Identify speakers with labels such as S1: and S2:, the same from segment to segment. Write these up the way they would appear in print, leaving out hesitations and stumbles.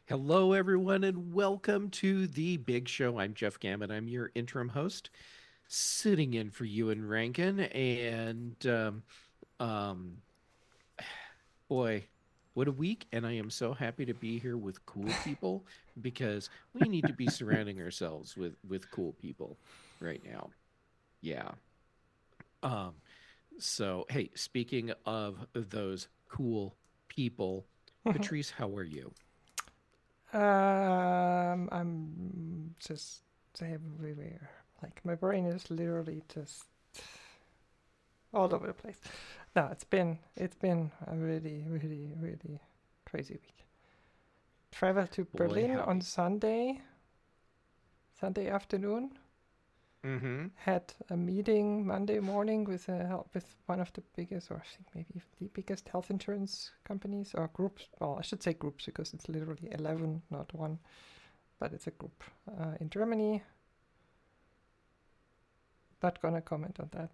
S1: Hello, everyone, and welcome to the Big Show. I'm Jeff Gammon. I'm your interim host, sitting in for Ewan Rankin. Um, boy, what a week! And I am so happy to be here with cool people because we need to be surrounding ourselves with cool people right now. Yeah. Um, so hey, speaking of those cool people, Patrice, how are you?
S2: I'm just everywhere. Like my brain is literally just all over the place. No, it's been a really crazy week. Traveled to
S1: Boy,
S2: Berlin on
S1: howdy.
S2: Sunday afternoon.
S1: Mm-hmm.
S2: Had a meeting Monday morning with one of the biggest, or I think maybe even the biggest health insurance companies or groups. Well, I should say groups because it's literally 11, not one, but it's a group in Germany. Not gonna comment on that.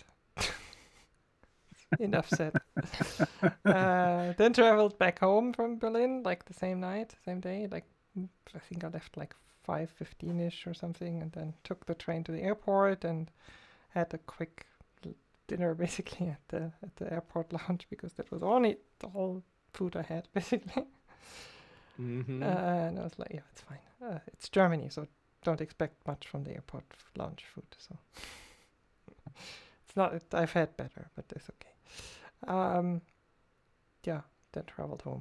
S2: Enough said. Then traveled back home from Berlin like the same night, same day. Like I think I left like 5:15 ish or something, and then took the train to the airport and had a quick dinner basically at the airport lounge because that was only the whole food I had basically.
S1: Mm-hmm.
S2: And I was like, yeah, it's fine. It's Germany, so don't expect much from the airport lounge food. So it's not. I've had better, but it's okay. Um, yeah, then traveled home.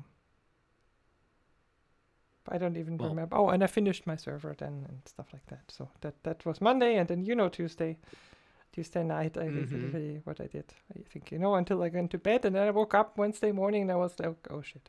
S2: I don't even
S1: Well,
S2: remember. Oh, and I finished my server then and stuff like that. So that was Monday, and then Tuesday night, I
S1: mm-hmm.
S2: basically what I did. I think until I went to bed, and then I woke up Wednesday morning, and I was like, oh shit,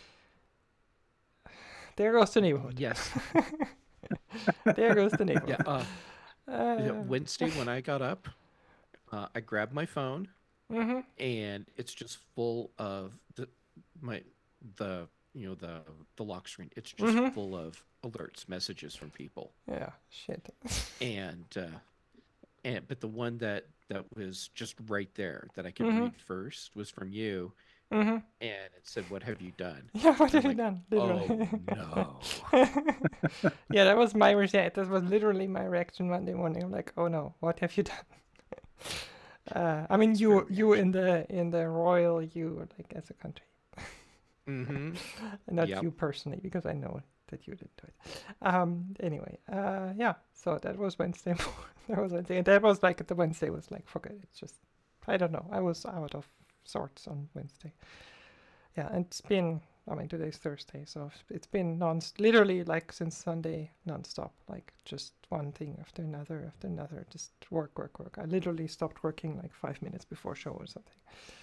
S2: there goes the neighborhood.
S1: Yes.
S2: There goes the
S1: Yeah.
S2: neighborhood. Uh,
S1: Wednesday when I got up, I grabbed my phone
S2: mhm.
S1: and it's just full of my the the lock screen. It's just
S2: Mhm.
S1: full of alerts, messages from people.
S2: Yeah. Shit.
S1: And but the one that was just right there that I could
S2: Mhm.
S1: read first was from you,
S2: Mhm.
S1: and it said, "What have you done?"
S2: Yeah. What
S1: And I'm
S2: have you
S1: like,
S2: done?
S1: "Oh
S2: Literally.
S1: no."
S2: Yeah, that was my reaction. That was literally my reaction Monday morning. I'm like, oh no, what have you done? I mean,
S1: It's a fair
S2: you
S1: reaction.
S2: in the royal you like as a country,
S1: Mm-hmm.
S2: and not
S1: Yep.
S2: you personally, because I know that you didn't do it. Anyway, yeah. So that was Wednesday. That was Wednesday, and that was like the Wednesday was like forget it. It's just I don't know. I was out of sorts on Wednesday. Yeah, and it's been. I mean, today's Thursday, so it's been literally like since Sunday non-stop, like just one thing after another, just work, work, work. I literally stopped working like 5 minutes before show or something.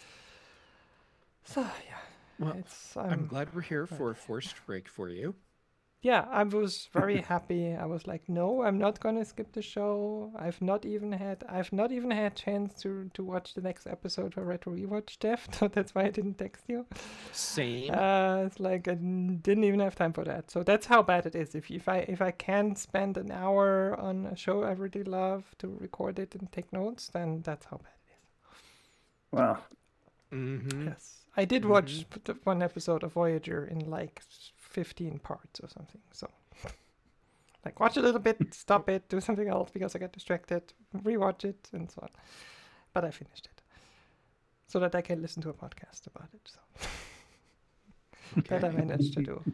S2: So yeah,
S1: Well,
S2: it's
S1: I'm
S2: I'm
S1: glad we're here
S2: ready.
S1: for a forced break for you.
S2: Yeah, I was very happy. I was like, no, I'm not gonna skip the show. I've not even had chance to watch the next episode for Retro Rewatch, Jeff. So that's why I didn't text you.
S1: Same.
S2: It's like I didn't even have time for that. So that's how bad it is. If I can spend an hour on a show I really love to record it and take notes, then that's how bad it
S3: Well,
S2: is.
S1: Mm-hmm.
S2: Yes, I did
S1: Mm-hmm.
S2: watch one episode of Voyager in like 15 parts or something. So like watch a little bit, stop it, do something else because I get distracted, rewatch it, and so on. But I finished it so that I can listen to a podcast about it. So that I
S1: Okay.
S2: managed to do.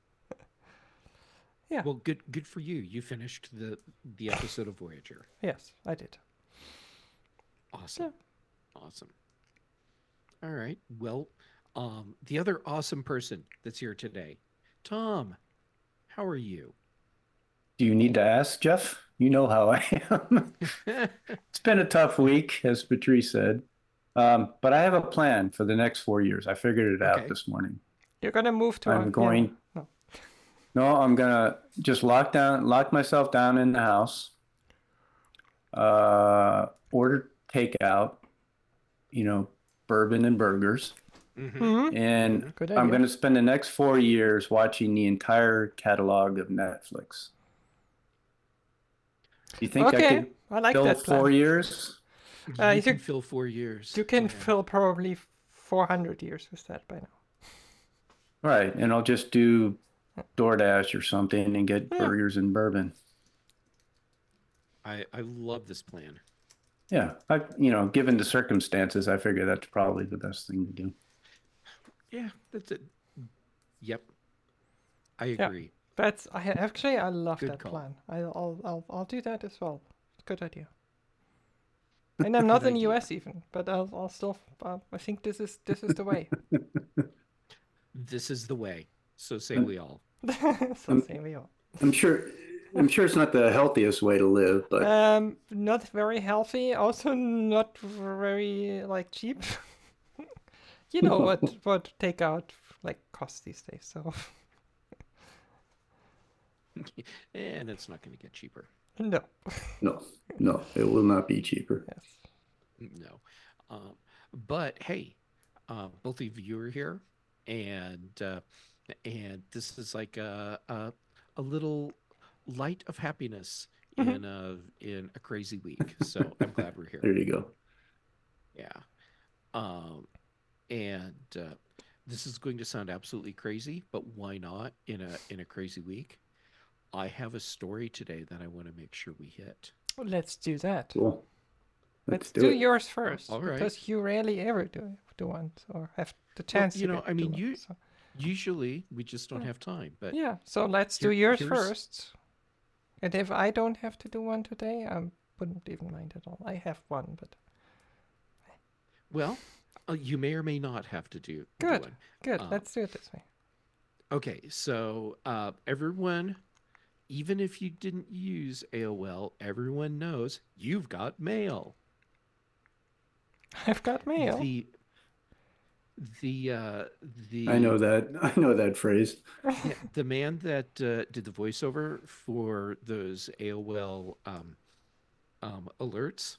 S2: Yeah.
S1: Well, good for you. You finished the episode of Voyager.
S2: Yes, I did.
S1: Awesome.
S2: Yeah.
S1: Awesome. All right. Well, the other awesome person that's here today, Tom, how are you?
S3: do you need to ask, Jeff? You know how I am. It's been a tough week, as Patrice said. But I have a plan for the next 4 years. I figured it out
S1: Okay.
S3: this morning.
S2: You're gonna move to
S3: I'm
S2: Vienna.
S3: going,
S2: No.
S3: no, I'm gonna just lock myself down in the house, order takeout, you know, bourbon and burgers.
S1: Mm-hmm.
S2: Hmm.
S3: And
S1: Mm-hmm.
S2: Good
S3: I'm
S2: idea.
S3: going to spend the next 4 years watching the entire catalog of Netflix. Do you think I
S2: Okay,
S3: could
S2: I like
S3: fill
S2: that
S3: four
S2: plan.
S3: years?
S1: You
S2: You
S1: can fill 4 years.
S2: you can
S1: Yeah.
S2: fill probably 400 years with that by now.
S3: Right. And I'll just do DoorDash or something and get
S2: Yeah.
S3: burgers and bourbon.
S1: I love this plan.
S3: Yeah, given the circumstances, I figure that's probably the best thing to do.
S1: Yeah, that's it. Yep, I
S2: Yeah.
S1: agree.
S2: I love
S1: Good
S2: that
S1: call.
S2: plan. I'll do that as well. Good idea. And I'm not
S1: Good
S2: in
S1: idea.
S2: US even, but I'll still. I think this is the way.
S1: This is the way. So say
S3: I'm,
S1: we all.
S2: So
S3: I'm,
S2: say we all.
S3: I'm sure, I'm sure it's not the healthiest way to live, but
S2: Not very healthy. Also, not very like cheap. You know what takeout like costs these days. So
S1: And it's not going to get cheaper.
S2: no.
S3: no, it will not be cheaper.
S2: Yes.
S1: No. But hey, both of you are here, and this is like a little light of happiness
S2: Mhm.
S1: in a crazy week. So I'm glad we're here.
S3: There you go.
S1: Yeah. Um, and this is going to sound absolutely crazy, but why not in a crazy week? I have a story today that I want to make sure we hit.
S2: Let's do that.
S3: Cool.
S2: Let's
S3: do
S2: do
S3: it.
S2: yours first,
S1: All right.
S2: because you rarely ever do one or have the
S1: Well,
S2: chance to
S1: I
S2: do
S1: mean,
S2: one, so.
S1: usually we just don't
S2: Yeah.
S1: have time, but
S2: Yeah, so let's do
S1: Here-
S2: yours
S1: here's-
S2: first. And if I don't have to do one today, I wouldn't even mind at all. I have one, but
S1: well, you may or may not have to do
S2: Good.
S1: one.
S2: good.
S1: Um,
S2: Let's do it this way.
S1: Okay, so everyone, even if you didn't use AOL, everyone knows you've got mail.
S2: I've got mail.
S1: The the
S3: I know that phrase.
S1: yeah, the man that did the voiceover for those AOL alerts,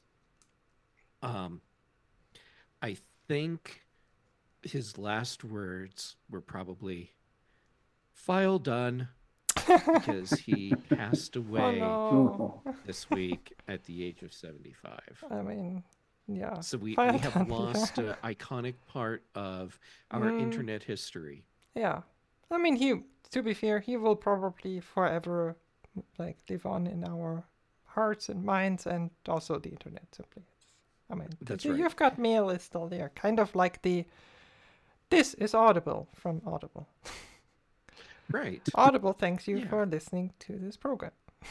S1: I think his last words were probably "file done" because he passed
S2: Oh
S1: away
S2: no.
S3: Oh,
S1: this week at the age of 75.
S2: I mean, yeah.
S1: So we
S2: File
S1: have
S2: done,
S1: lost an iconic part of our
S2: Mm.
S1: internet history.
S2: Yeah. I mean, to be fair, he will probably forever like live on in our hearts and minds, and also the internet simply. I mean,
S1: That's
S2: the
S1: right.
S2: You've Got Mail is still there, kind of like this is Audible from Audible.
S1: Right.
S2: Audible thanks you
S1: Yeah.
S2: for listening to this program.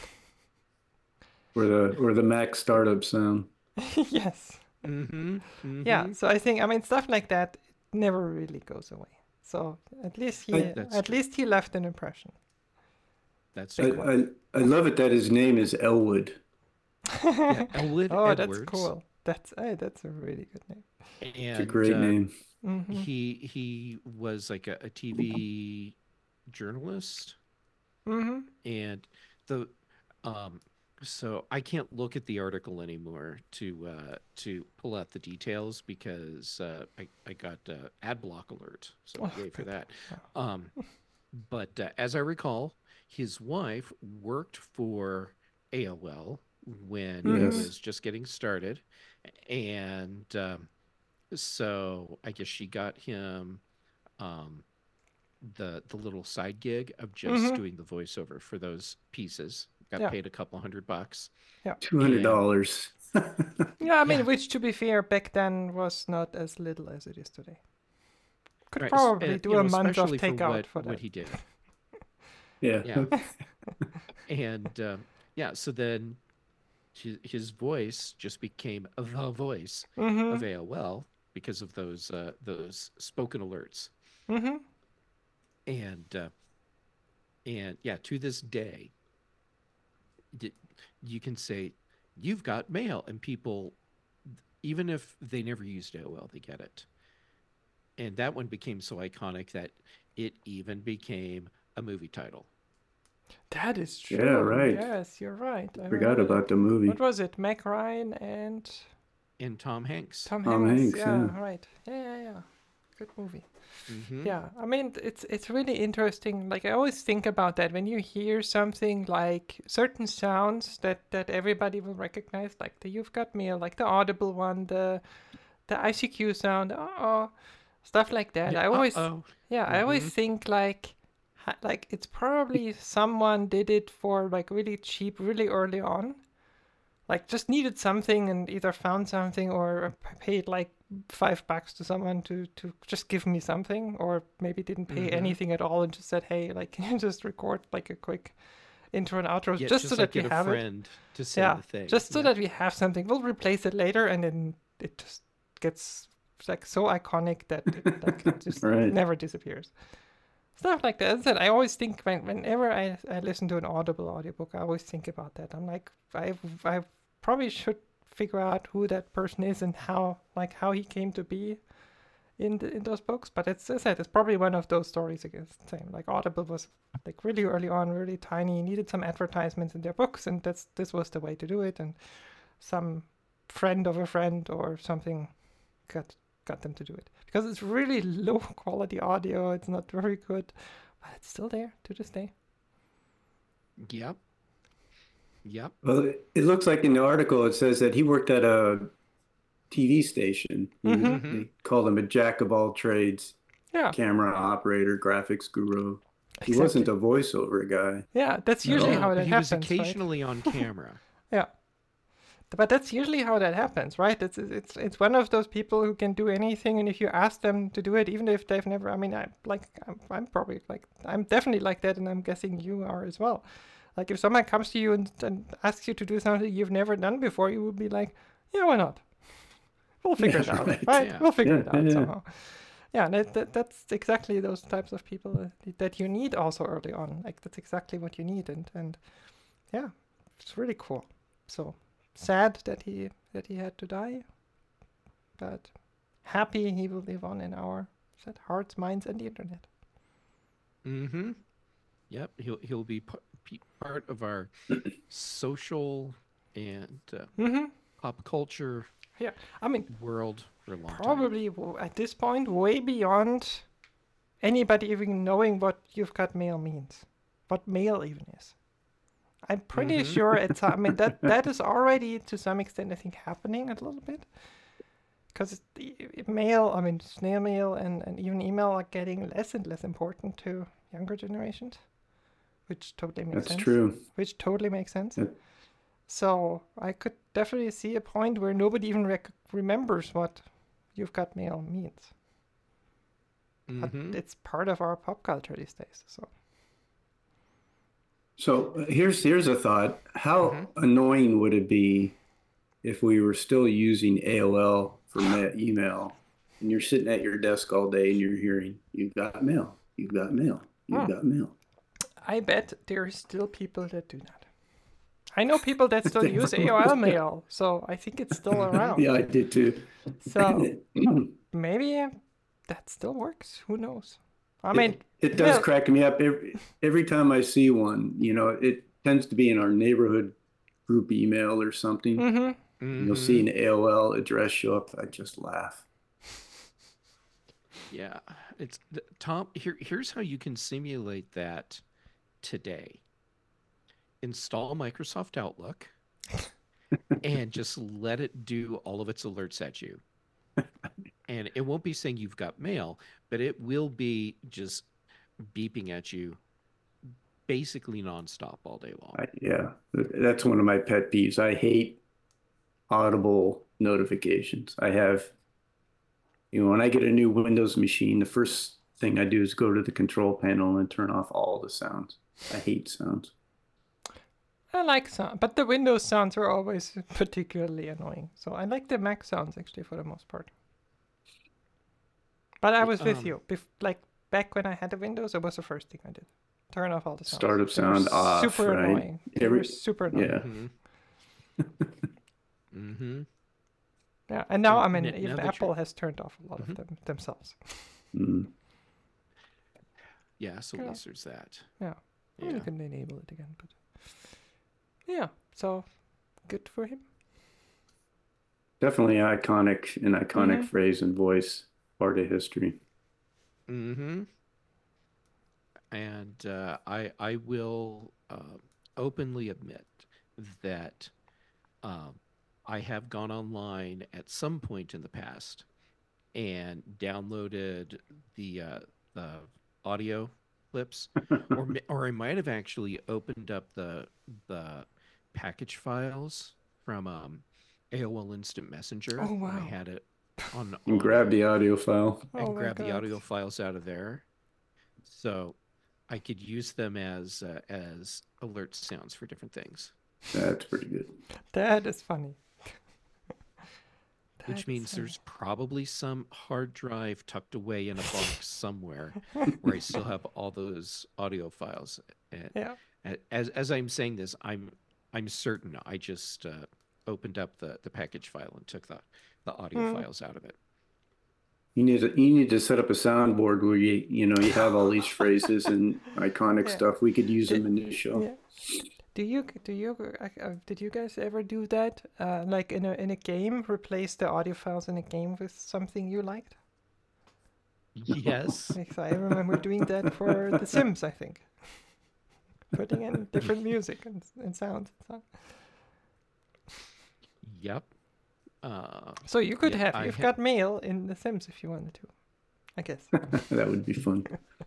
S3: or the Mac startup sound.
S2: Yes.
S1: Mm-hmm.
S2: Yeah. So I think, I mean, stuff like that never really goes away. So at least
S1: That's true.
S2: he left an impression.
S1: That's
S3: I,
S1: true.
S3: I love it that his name is Elwood.
S1: Yeah, Elwood
S2: Oh,
S1: Edwards.
S2: that's cool. That's a really good name.
S1: And
S3: It's a great name.
S2: Hmm.
S1: he was like a TV journalist,
S2: Hmm.
S1: and the so I can't look at the article anymore to pull out the details because I got ad block alert, so
S2: Oh,
S1: yay for
S2: good.
S1: that. But as I recall, his wife worked for AOL when it
S3: Yes.
S1: was just getting started, and so I guess she got him the little side gig of just doing the voiceover for those pieces. Got
S2: Yeah.
S1: paid a couple $100.
S3: $200.
S2: Yeah, I mean,
S1: Yeah.
S2: which to be fair, back then was not as little as it is today. Could
S1: Right,
S2: probably
S1: and,
S2: do
S1: you
S2: a
S1: know,
S2: month of
S1: especially for
S2: takeout for
S1: what
S2: that.
S1: he did.
S3: Yeah.
S1: Yeah. And yeah, so then his voice just became the voice
S2: Mm-hmm.
S1: of AOL because of those spoken alerts.
S2: Mm-hmm.
S1: And yeah, to this day, you can say you've got mail, and people, even if they never used AOL, they get it. And that one became so iconic that it even became a movie title.
S2: That is true.
S3: Yeah, right.
S2: Yes, you're right. I
S3: Forgot
S2: remember
S3: about the movie.
S2: What was it? Meg Ryan and
S1: And Tom Hanks.
S2: Tom
S3: Tom
S2: Hanks.
S3: Hanks,
S2: Yeah,
S3: yeah.
S2: right. Yeah. Good movie.
S1: Mhm.
S2: Yeah, I mean, it's really interesting. Like, I always think about that when you hear something like certain sounds that everybody will recognize, like the You've Got Mail, like the Audible one, the ICQ sound, stuff like that.
S1: Yeah,
S2: I always
S1: uh-oh.
S2: I always
S1: Mhm.
S2: think like, like it's probably someone did it for like really cheap, really early on. Like just needed something and either found something or paid like $5 to someone to just give me something, or maybe didn't pay anything at all and just said, hey, like can you just record like a quick intro and outro just so
S1: like
S2: that we
S1: get a
S2: have it.
S1: friend to say
S2: Yeah,
S1: the thing.
S2: just so that we have something. We'll replace it later, and then it just gets like so iconic that it like just
S3: Right.
S2: never disappears. Stuff like that. As I said, I always think whenever I listen to an Audible audiobook, I always think about that. I'm like, I probably should figure out who that person is and how he came to be in those books. But it's, as I said, it's probably one of those stories again. Same, like Audible was like really early on, really tiny, needed some advertisements in their books, and this was the way to do it. And some friend of a friend or something got them to do it, because it's really low quality audio. It's not very good, but it's still there to this day.
S1: Yep.
S3: Well, it looks like in the article it says that he worked at a TV station. They called him a jack of all trades,
S2: Yeah,
S3: camera operator, graphics guru. He
S2: exactly.
S3: wasn't a voiceover guy.
S2: Yeah, that's usually
S3: all.
S2: how that
S1: he
S2: happens.
S1: was occasionally on camera.
S2: Yeah, but that's usually how that happens, right? It's one of those people who can do anything, and if you ask them to do it, even if they've never, I mean, I'm probably like, I'm definitely like that, and I'm guessing you are as well. Like if someone comes to you and asks you to do something you've never done before, you would be like, yeah, why not? We'll figure it out, right?
S1: Yeah.
S2: We'll figure it out
S3: Yeah.
S2: somehow. Yeah, and that's exactly those types of people that you need also early on. Like that's exactly what you need, and yeah, it's really cool. So sad that he had to die, but happy he will live on in our hearts, minds, and the internet.
S1: Mm-hmm. Yep. He'll be part of our social and pop culture
S2: Yeah, I mean,
S1: world for a long time.
S2: probably at this point way beyond anybody even knowing what You've Got Mail means, what mail even is. I'm pretty sure it's, I mean, that is already to some extent, I think, happening a little bit. Because mail, I mean, snail mail and even email are getting less and less important to younger generations, which totally makes sense.
S3: That's true.
S2: Which totally makes sense.
S3: Yeah.
S2: So I could definitely see a point where nobody even remembers what You've Got Mail means. But it's part of our pop culture these days.
S3: So here's a thought. How annoying would it be if we were still using AOL for email, and you're sitting at your desk all day and you're hearing, "You've got mail, you've got mail, you've got mail."
S2: I bet there are still people that do that. I know people that still use AOL mail, so I think it's still around.
S3: Yeah, I did too.
S2: So maybe that still works. Who knows? I mean,
S3: it does crack me up every time I see one. You know, it tends to be in our neighborhood group email or something. You'll see an AOL address show up. I just laugh.
S1: Yeah, it's Tom. Here's how you can simulate that today. Install Microsoft Outlook and just let it do all of its alerts at you. And it won't be saying you've got mail, but it will be just beeping at you basically nonstop all day long.
S3: Yeah, that's one of my pet peeves. I hate audible notifications. I have, when I get a new Windows machine, the first thing I do is go to the control panel and turn off all the sounds. I hate sounds.
S2: I like sound, but the Windows sounds are always particularly annoying. So I like the Mac sounds actually for the most part. But I was with you. Like back when I had the Windows, it was the first thing I did. Turn off all the sounds.
S3: Startup sound off,
S2: super
S3: right?
S2: Annoying. They were super annoying.
S3: Yeah.
S2: Yeah, and now I mean,
S1: Now
S2: even
S1: that
S2: Apple has turned off a lot of them themselves.
S1: Yeah, so at least there's that.
S2: Yeah. Well, you can enable it again, but yeah, so good for him.
S3: Definitely an iconic phrase and voice, part of history.
S1: And I will openly admit that I have gone online at some point in the past and downloaded the audio clips, or I might have actually opened up the package files from AOL Instant Messenger
S2: Oh
S1: when I
S2: wow.
S1: had it on
S3: And grab the audio file.
S2: Oh
S1: and
S2: my
S1: grab the
S2: god.
S1: audio files out of there, so I could use them as alert sounds for different things.
S3: That's pretty good.
S2: That is funny.
S1: Which
S2: That is
S1: means
S2: funny.
S1: there's probably some hard drive tucked away in a box somewhere where I still have all those audio files. And
S2: Yeah.
S1: as I'm saying this, I'm certain I just opened up the package file and took the audio
S2: Mm.
S1: files out of it.
S3: You need to set up a soundboard where you have all these phrases and iconic
S2: Yeah.
S3: stuff. We could use
S2: Did,
S3: them in this show.
S2: yeah. Did you guys ever do that? Like in a game, replace the audio files in a game with something you liked?
S1: Yes.
S2: Because I remember doing that for The Sims, I think. Putting in different music and sounds.
S1: Yep.
S2: So you could
S1: Yeah,
S2: you've got mail in The Sims if you wanted to, I guess.
S3: That would be fun.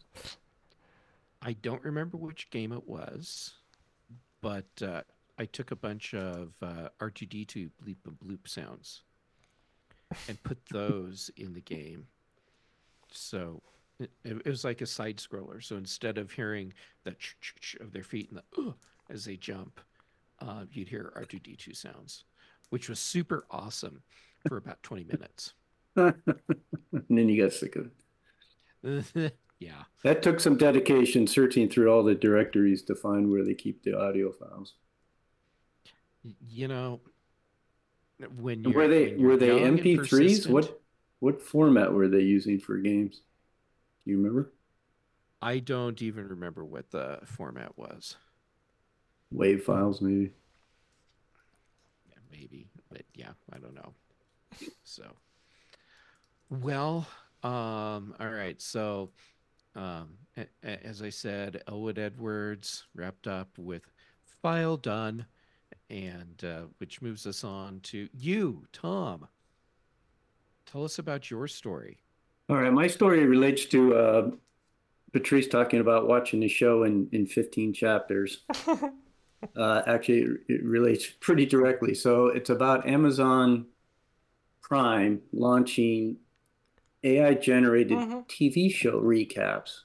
S1: I don't remember which game it was, but I took a bunch of R2D2 bleep and bloop sounds and put those in the game. So it was like a side scroller. So instead of hearing the ch of their feet and the as they jump, you'd hear R2D2 sounds, which was super awesome for about 20 minutes.
S3: And then you got sick of it.
S1: Yeah.
S3: That took some dedication searching through all the directories to find where they keep the audio files.
S1: You know, when
S3: And
S1: you're when
S3: were
S1: you're
S3: they
S1: young and
S3: MP3s?
S1: persistent,
S3: What format were they using for games? Do you remember?
S1: I don't even remember what the format was.
S3: Wave files, maybe.
S1: Yeah, maybe, but yeah, I don't know. So, well, all right. So, as I said, Elwood Edwards wrapped up with File Done, and which moves us on to you, Tom. Tell us about your story.
S3: All right, my story relates to Patrice talking about watching the show in 15 chapters. Actually, it relates pretty directly. So it's about Amazon Prime launching AI-generated TV show recaps.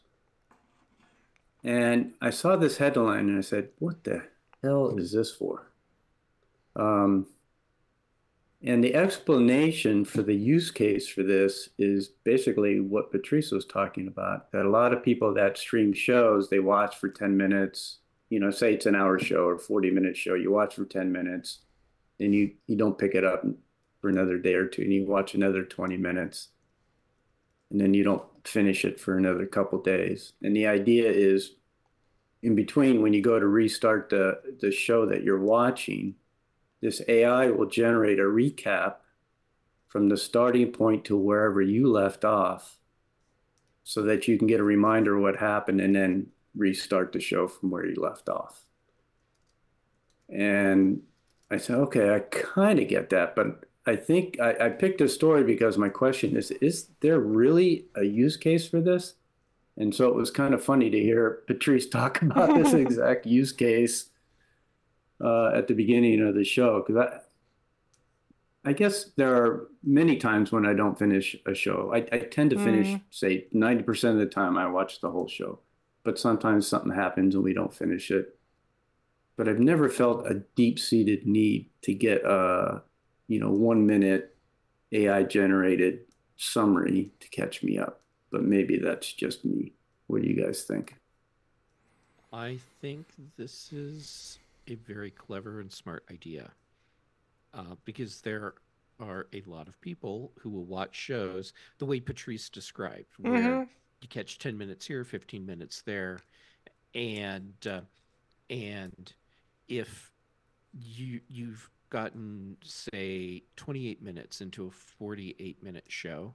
S3: And I saw this headline and I said, what the hell is this for? And the explanation for the use case for this is basically what Patrice was talking about, that a lot of people that stream shows, they watch for 10 minutes, say it's an hour show or 40-minute show, you watch for 10 minutes, then you don't pick it up for another day or two, and you watch another 20 minutes, and then you don't finish it for another couple days. And the idea is, in between, when you go to restart the show that you're watching, this AI will generate a recap from the starting point to wherever you left off so that you can get a reminder of what happened and then restart the show from where you left off. And I said, okay, I kind of get that, but I think I picked this story because my question is there really a use case for this? And so it was kind of funny to hear Patrice talk about this exact use case at the beginning of the show, because I guess there are many times when I don't finish a show. I tend to finish, say, 90% of the time I watch the whole show, but sometimes something happens and we don't finish it. But I've never felt a deep-seated need to get a 1-minute AI-generated summary to catch me up. But maybe that's just me. What do you guys think?
S1: I think this is a very clever and smart idea, because there are a lot of people who will watch shows the way Patrice described, where you catch 10 minutes here, 15 minutes there, and if you've gotten, say, 28 minutes into a 48-minute show,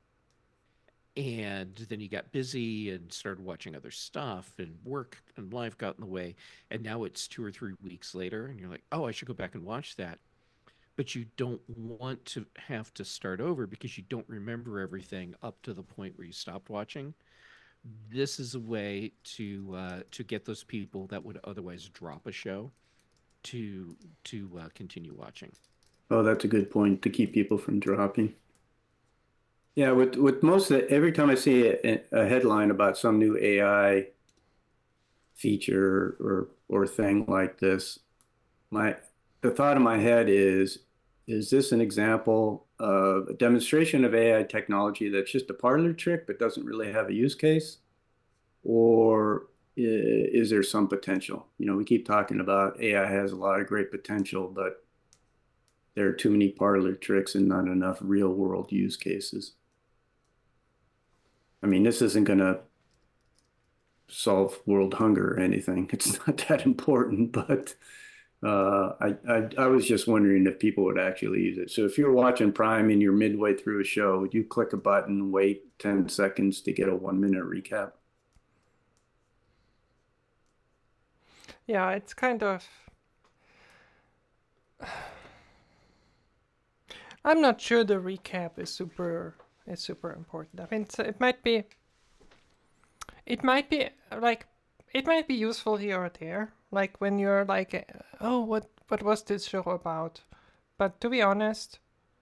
S1: and then you got busy and started watching other stuff, and work and life got in the way, and now it's 2 or 3 weeks later and you're like, oh, I should go back and watch that, but you don't want to have to start over because you don't remember everything up to the point where you stopped watching. this is a way to get those people that would otherwise drop a show to continue watching.
S3: Oh, that's a good point to keep people from dropping. Yeah, with most of every time I see a headline about some new AI feature or thing like this, my the thought in my head is this an example of a demonstration of AI technology that's just a parlor trick but doesn't really have a use case? Or is there some potential? You know, we keep talking about AI has a lot of great potential, but there are too many parlor tricks and not enough real world use cases. I mean, this isn't going to solve world hunger or anything. It's not that important, but I was just wondering if people would actually use it. So if you're watching Prime and you're midway through a show, would you click a button, wait 10 seconds to get a 1 minute recap?
S2: Yeah, it's kind of. I'm not sure the recap is super important. I mean, it might be like it might be useful here or there, like when you're like, oh, what was this show about? But to be honest,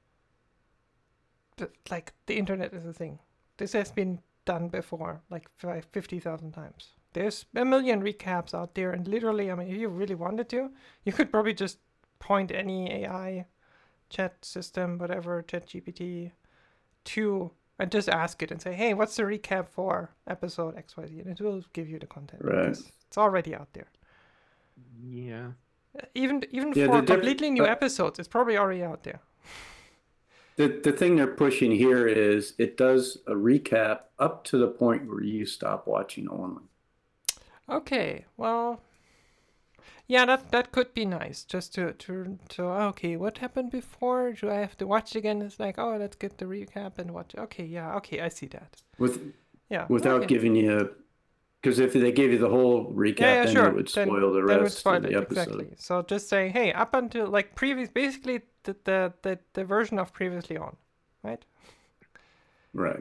S2: like the internet is a thing. This has been done before, like 50,000 times. There's a million recaps out there, and literally, I mean, if you really wanted to, you could probably just point any AI chat system, whatever, ChatGPT, to and just ask it and say, hey, what's the recap for episode XYZ? And it will give you the content.
S3: Right.
S2: Because it's already out there.
S1: Yeah.
S2: Even
S3: Yeah,
S2: for completely new episodes, it's probably already out there.
S3: The thing they're pushing here is it does a recap up to the point where you stop watching only.
S2: Okay, well, yeah, that could be nice. Just to okay, what happened before? Do I have to watch again? It's like, oh, let's get the recap and watch. Okay, yeah, okay, I see that.
S3: Without
S2: okay.
S3: giving you, because if they gave you the whole recap, then
S2: sure.
S3: it would spoil the rest of the episode.
S2: Exactly. So just saying, hey, up until like basically the version of previously on, right?
S3: Right.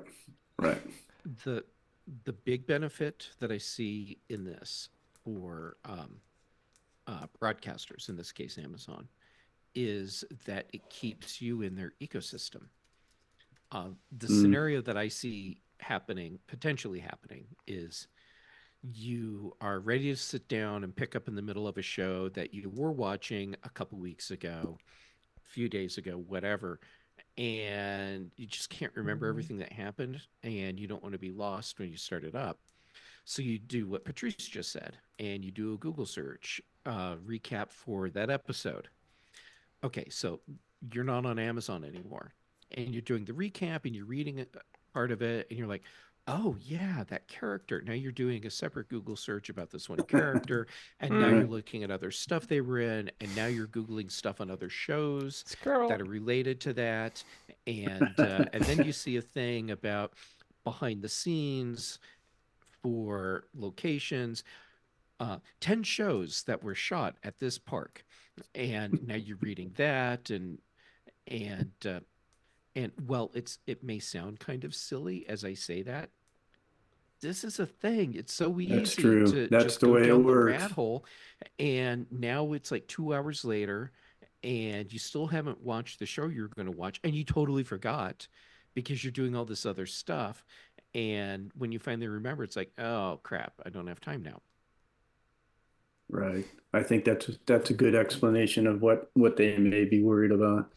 S1: The big benefit that I see in this for broadcasters, in this case Amazon, is that it keeps you in their ecosystem. The scenario that I see potentially happening, is you are ready to sit down and pick up in the middle of a show that you were watching a couple weeks ago, a few days ago, whatever, and you just can't remember everything that happened, and you don't want to be lost when you start it up. So you do what Patrice just said, and you do a Google search, recap for that episode. Okay, so you're not on Amazon anymore, and you're doing the recap, and you're reading part of it, and you're like, oh yeah, that character. Now you're doing a separate Google search about this one character, and now you're looking at other stuff they were in, and now you're Googling stuff on other shows that are related to that, and then you see a thing about behind the scenes for locations, 10 shows that were shot at this park, and now you're reading that, and well, it may sound kind of silly as I say that. This is a thing. It's so easy
S3: That's true.
S1: to
S3: That's
S1: just
S3: the
S1: go
S3: way it
S1: down the
S3: works.
S1: rat hole. And now it's like 2 hours later, and you still haven't watched the show you're going to watch, and you totally forgot because you're doing all this other stuff. And when you finally remember, it's like, oh crap, I don't have time now.
S3: Right. I think that's a good explanation of what they may be worried about.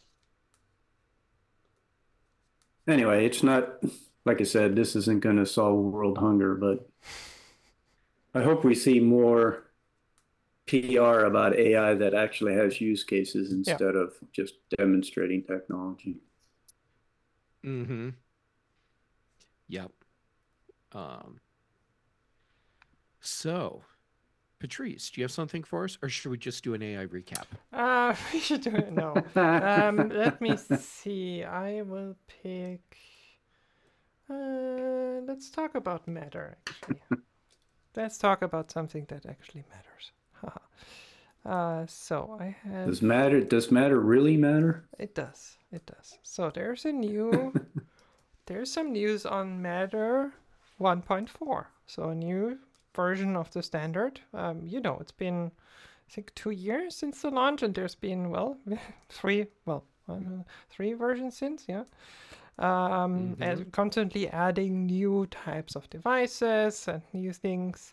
S3: Anyway, it's not, like I said, this isn't going to solve world hunger, but I hope we see more PR about AI that actually has use cases instead of just demonstrating technology.
S1: Mm-hmm. Yep. So, Patrice, do you have something for us, or should we just do an AI recap?
S2: We should do it now. Let me see. I will pick. Let's talk about matter, actually. Let's talk about something that actually matters. So I have.
S3: Does matter really matter?
S2: It does. It does. So there's some news on Matter 1.4. So a new version of the standard. It's been, I think, 2 years since the launch, and there's been, three versions since, yeah. And constantly adding new types of devices and new things.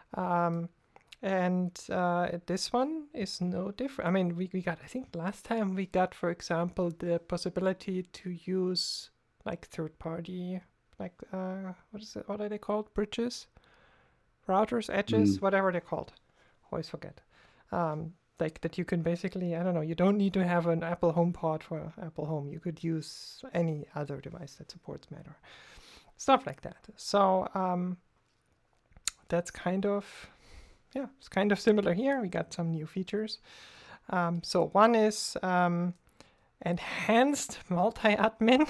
S2: This one is no different. I mean, we got, I think last time we got, for example, the possibility to use like third-party, like, what are they called? Bridges? Routers, edges, whatever they're called. Always forget. Like that you can basically, I don't know, you don't need to have an Apple HomePod for Apple Home. You could use any other device that supports Matter. Stuff like that. So that's kind of, it's kind of similar here. We got some new features. So one is enhanced multi-admin,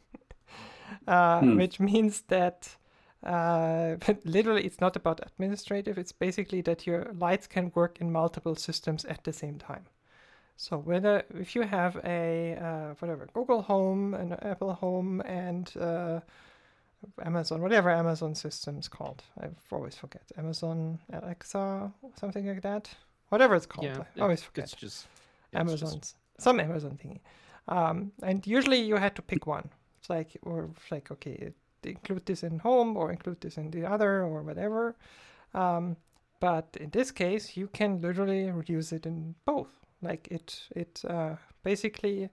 S2: which means that literally it's not about administrative. It's basically that your lights can work in multiple systems at the same time. So if you have a Google Home and Apple Home and Amazon, whatever Amazon system's called, I always forget. Amazon Alexa, something like that. Whatever it's called, I always forget.
S1: It's just
S2: some Amazon thingy. And usually you had to pick one. It's like, okay, include this in home or include this in the other or whatever. But in this case, you can literally use it in both. Like it basically,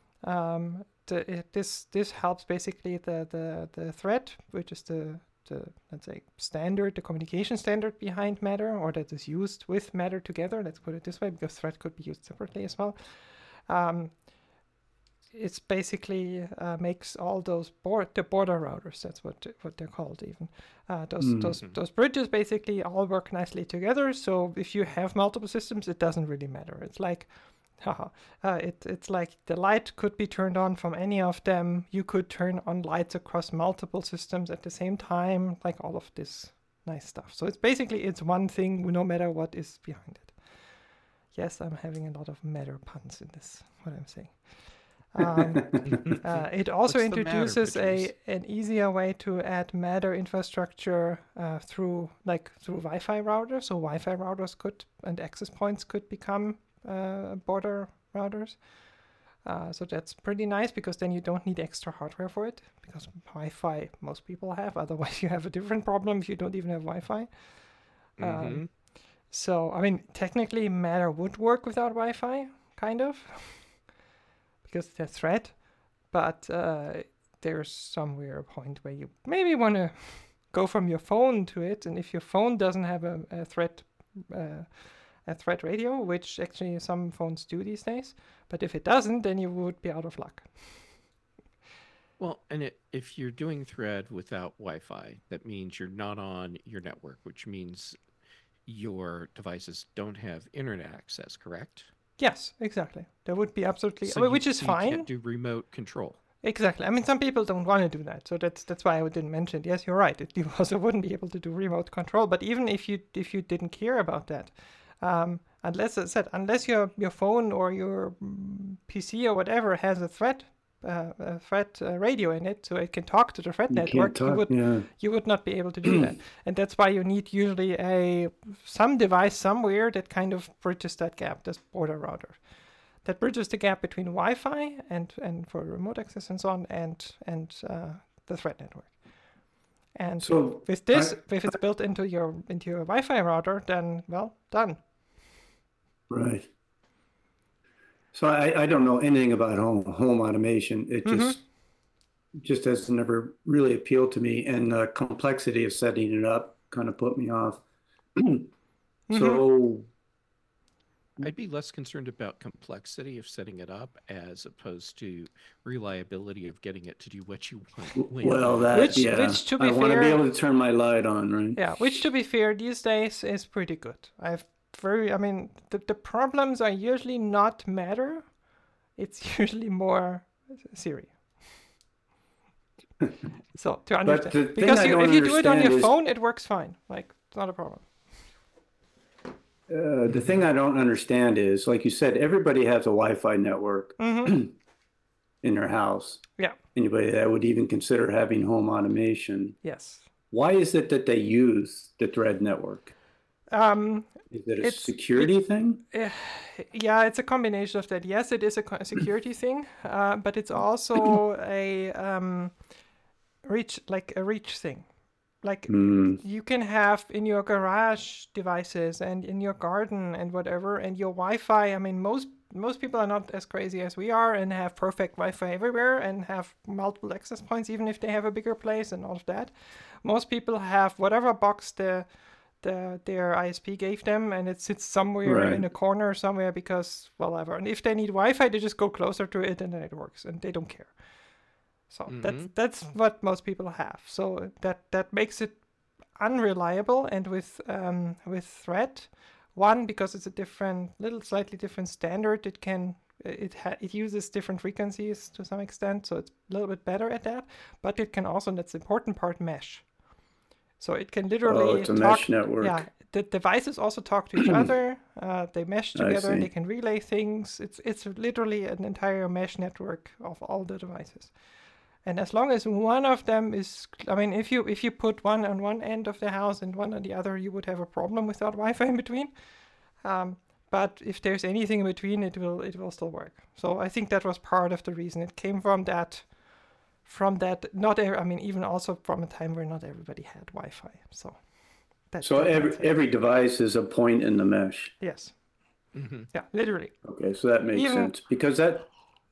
S2: this helps basically the thread, which is the let's say standard, the communication standard behind Matter, or that is used with Matter together. Let's put it this way, because thread could be used separately as well. It's basically makes all those the border routers. That's what they're called. Even those bridges basically all work nicely together. So if you have multiple systems, it doesn't really matter. It's like, it's like the light could be turned on from any of them. You could turn on lights across multiple systems at the same time. Like all of this nice stuff. So it's one thing, no matter what is behind it. Yes, I'm having a lot of Matter puns in this. What I'm saying. It also introduces an easier way to add Matter infrastructure through Wi-Fi routers. So Wi-Fi routers and access points could become border routers. So that's pretty nice, because then you don't need extra hardware for it, because Wi-Fi most people have. Otherwise, you have a different problem if you don't even have Wi-Fi. So, I mean, technically Matter would work without Wi-Fi, kind of. Because it's a thread, but there's somewhere a point where you maybe want to go from your phone to it, and if your phone doesn't have a thread radio, which actually some phones do these days, but if it doesn't, then you would be out of luck.
S1: Well, and if you're doing thread without Wi-Fi, that means you're not on your network, which means your devices don't have internet access, correct?
S2: Yes, exactly. There would be absolutely, which is fine.
S1: You can't do remote control.
S2: Exactly. I mean, some people don't want to do that, so that's why I didn't mention it. Yes, you're right. You also wouldn't be able to do remote control. But even if you didn't care about that, unless your phone or your PC or whatever has a thread radio in it, so it can talk to the thread network, you would not be able to do that. And that's why you need usually some device somewhere that kind of bridges that gap, this border router. That bridges the gap between Wi-Fi and for remote access and so on, and the thread network. And so with this, if it's built into your Wi-Fi router, then done.
S3: Right. So I don't know anything about home automation. It just has never really appealed to me, and the complexity of setting it up kind of put me off. So
S1: I'd be less concerned about complexity of setting it up as opposed to reliability of getting it to do what you want.
S3: Well, which to be fair, I want to be able to turn my light on, right?
S2: Yeah, which to be fair, these days is pretty good. The problems are usually not Matter. It's usually more Siri. So to understand, because if you do it on your phone, it works fine. Like, it's not a problem.
S3: The thing I don't understand is, like you said, everybody has a Wi-Fi network in their house.
S2: Yeah.
S3: Anybody that would even consider having home automation.
S2: Yes.
S3: why is it that they use the Thread network?
S2: Um,
S3: Is it a
S2: it's
S3: security thing?
S2: yeah, it's a combination of that. Yes, it is a security thing, but it's also a reach thing. Like
S3: Hmm.
S2: you can have in your garage devices and in your garden and whatever, and your Wi-Fi. I mean, most people are not as crazy as we are and have perfect Wi-Fi everywhere and have multiple access points, even if they have a bigger place and all of that. Most people have whatever box their ISP gave them, and it sits somewhere in
S3: Right.
S2: a corner somewhere because whatever. And if they need Wi-Fi, they just go closer to it and then it works, and they don't care. So that's what most people have. So that makes it unreliable. And with Thread, one, because it's a slightly different standard, it uses different frequencies to some extent, so it's a little bit better at that. But it can also, and that's the important part, mesh. So it can
S3: Oh,
S2: literally
S3: it's a
S2: talk.
S3: mesh network.
S2: Yeah, the devices also talk to each other. They mesh
S3: I
S2: together. They
S3: see.
S2: can relay things. It's literally an entire mesh network of all the devices. And as long as one of them is, I mean, if you put one on one end of the house and one on the other, you would have a problem without Wi-Fi in between. But if there's anything in between, it will still work. So I think that was part of the reason. It came from that. I mean, even also from a time where not everybody had Wi-Fi. So
S3: So every device is a point in the mesh.
S2: Yes.
S1: Mm-hmm.
S2: Yeah, literally.
S3: Okay, so that makes
S2: Even
S3: sense because that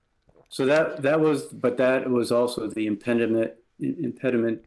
S3: was also the impediment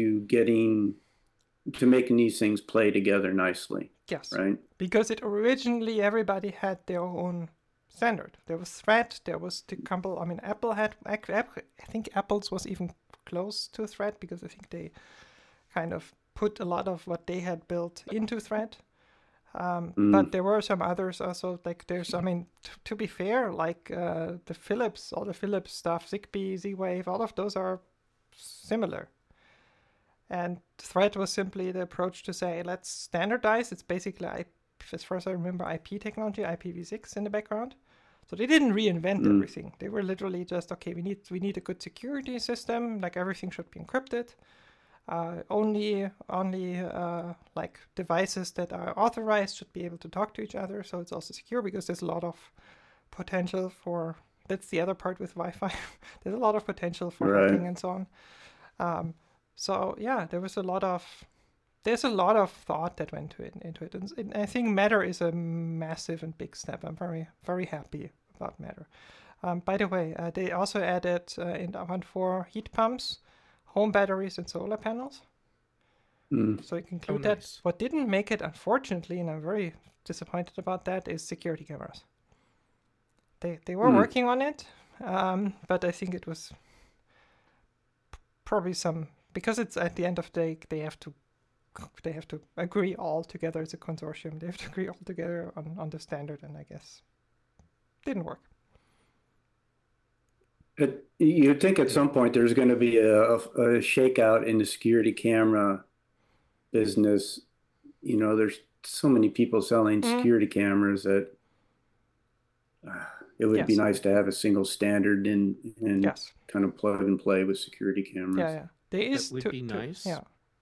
S3: to making these things play together nicely,
S2: yes,
S3: right?
S2: because originally everybody had their own standard. There was Thread. There was the couple. I mean, Apple had. I think Apple's was even close to Thread because I think they kind of put a lot of what they had built into Thread. But there were some others also. Like there's, I mean, to be fair, like all the Philips stuff, Zigbee, Z-Wave, all of those are similar. And Thread was simply the approach to say, let's standardize. It's basically, as far as I remember, IP technology, IPv6 in the background. So they didn't reinvent everything. They were literally just, okay, we need a good security system. Like everything should be encrypted. Only like devices that are authorized should be able to talk to each other. So it's also secure because there's a lot of potential for. That's the other part with Wi-Fi. There's a lot of potential for hacking and so on. So yeah, there's a lot of thought that went into it, and I think Matter is a massive and big step. I'm very, very happy about Matter. By the way, they also added in 1.4 heat pumps, home batteries, and solar panels. So you can include that.
S1: Nice.
S2: What didn't make it, unfortunately, and I'm very disappointed about that, is security cameras. They were working on it, but I think it was probably because it's at the end of the day they have to agree all together as a consortium. They have to agree all together on the standard, and I guess didn't work.
S3: You'd think at some point there's going to be a shakeout in the security camera business. You know, there's so many people selling security cameras that it would be nice to have a single standard and kind of plug and play with security cameras.
S2: Yeah.
S1: That would be nice.
S2: Yeah.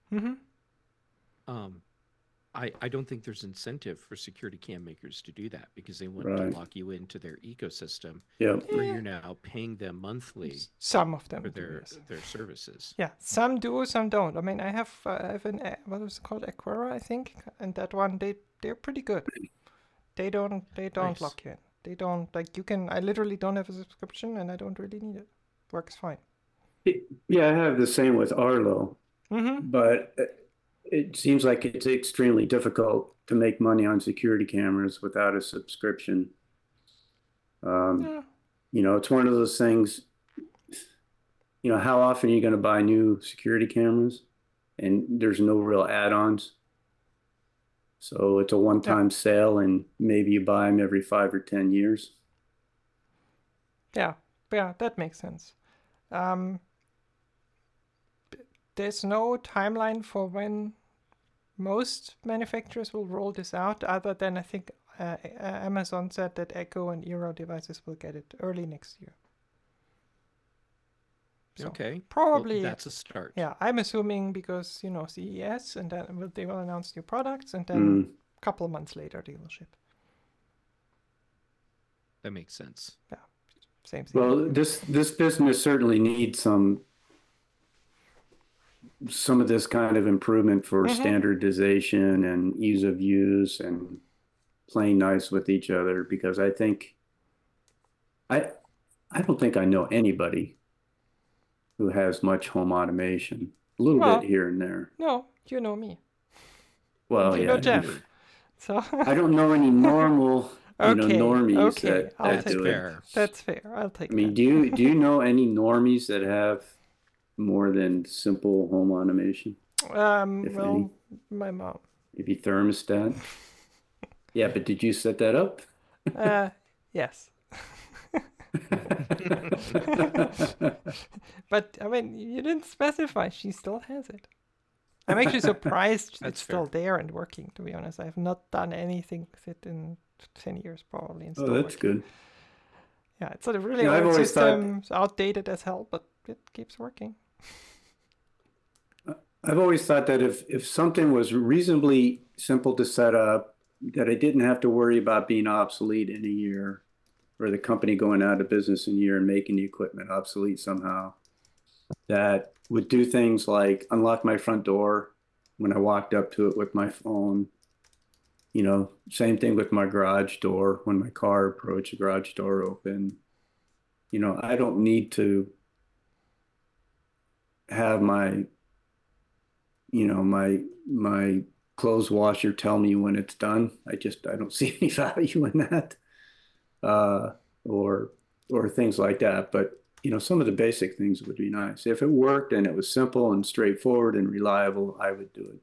S1: I don't think there's incentive for security cam makers to do that because they want to lock you into their ecosystem where you're now paying them monthly.
S2: Some of them
S1: for their services.
S2: Yeah, some do, some don't. I mean, I have an what was it called, Aquara, I think, and that one they're pretty good. They don't
S1: Nice.
S2: lock you in. They don't like you can. I literally don't have a subscription, and I don't really need it. Works fine.
S3: Yeah, I have the same with Arlo, but it seems like it's extremely difficult to make money on security cameras without a subscription. You know, it's one of those things, you know, how often are you going to buy new security cameras? And there's no real add-ons. So it's a one-time sale, and maybe you buy them every 5 or 10 years.
S2: Yeah, that makes sense. There's no timeline for when most manufacturers will roll this out, other than I think Amazon said that Echo and Eero devices will get it early next year. So
S1: Okay.
S2: probably,
S1: Well, that's a start.
S2: yeah, I'm assuming because, CES, and then they will announce new products, and then
S3: Mm.
S2: a couple of months later they will ship.
S1: That makes sense.
S2: Yeah, same thing.
S3: Well, this business certainly needs some of this kind of improvement for standardization and ease of use and playing nice with each other, because I don't think I know anybody who has much home automation. A little
S2: Well,
S3: bit here and there.
S2: No, you know me.
S3: Well,
S2: And you
S3: yeah,
S2: know
S3: I
S2: Jeff.
S3: do.
S2: So
S3: I don't know any normal,
S2: okay,
S3: normies
S2: okay, I'll
S3: that
S2: take
S3: do
S2: that.
S3: it.
S1: Fair.
S2: That's fair. I'll take
S3: I mean,
S2: that.
S3: do you know any normies that have more than simple home automation, if any?
S2: Well, my mom.
S3: Maybe thermostat? Yeah, but did you set that up?
S2: Yes. But I mean, you didn't specify. She still has it. I'm actually surprised
S1: That's
S2: it's still
S1: fair.
S2: there and working. To be honest, I've not done anything with it in 10 years probably, and
S3: Oh,
S2: still
S3: that's
S2: working.
S3: good.
S2: Yeah, it's a really
S3: I've
S2: old
S3: always thought
S2: system. It's outdated as hell, but it keeps working.
S3: that if something was reasonably simple to set up, that I didn't have to worry about being obsolete in a year, or the company going out of business in a year and making the equipment obsolete somehow, that would do things like unlock my front door when I walked up to it with my phone. Same thing with my garage door. When my car approached, the garage door open. I don't need to have my my clothes washer tell me when it's done. I don't see any value in that, or things like that. But some of the basic things would be nice. If it worked and it was simple and straightforward and reliable, I would do it.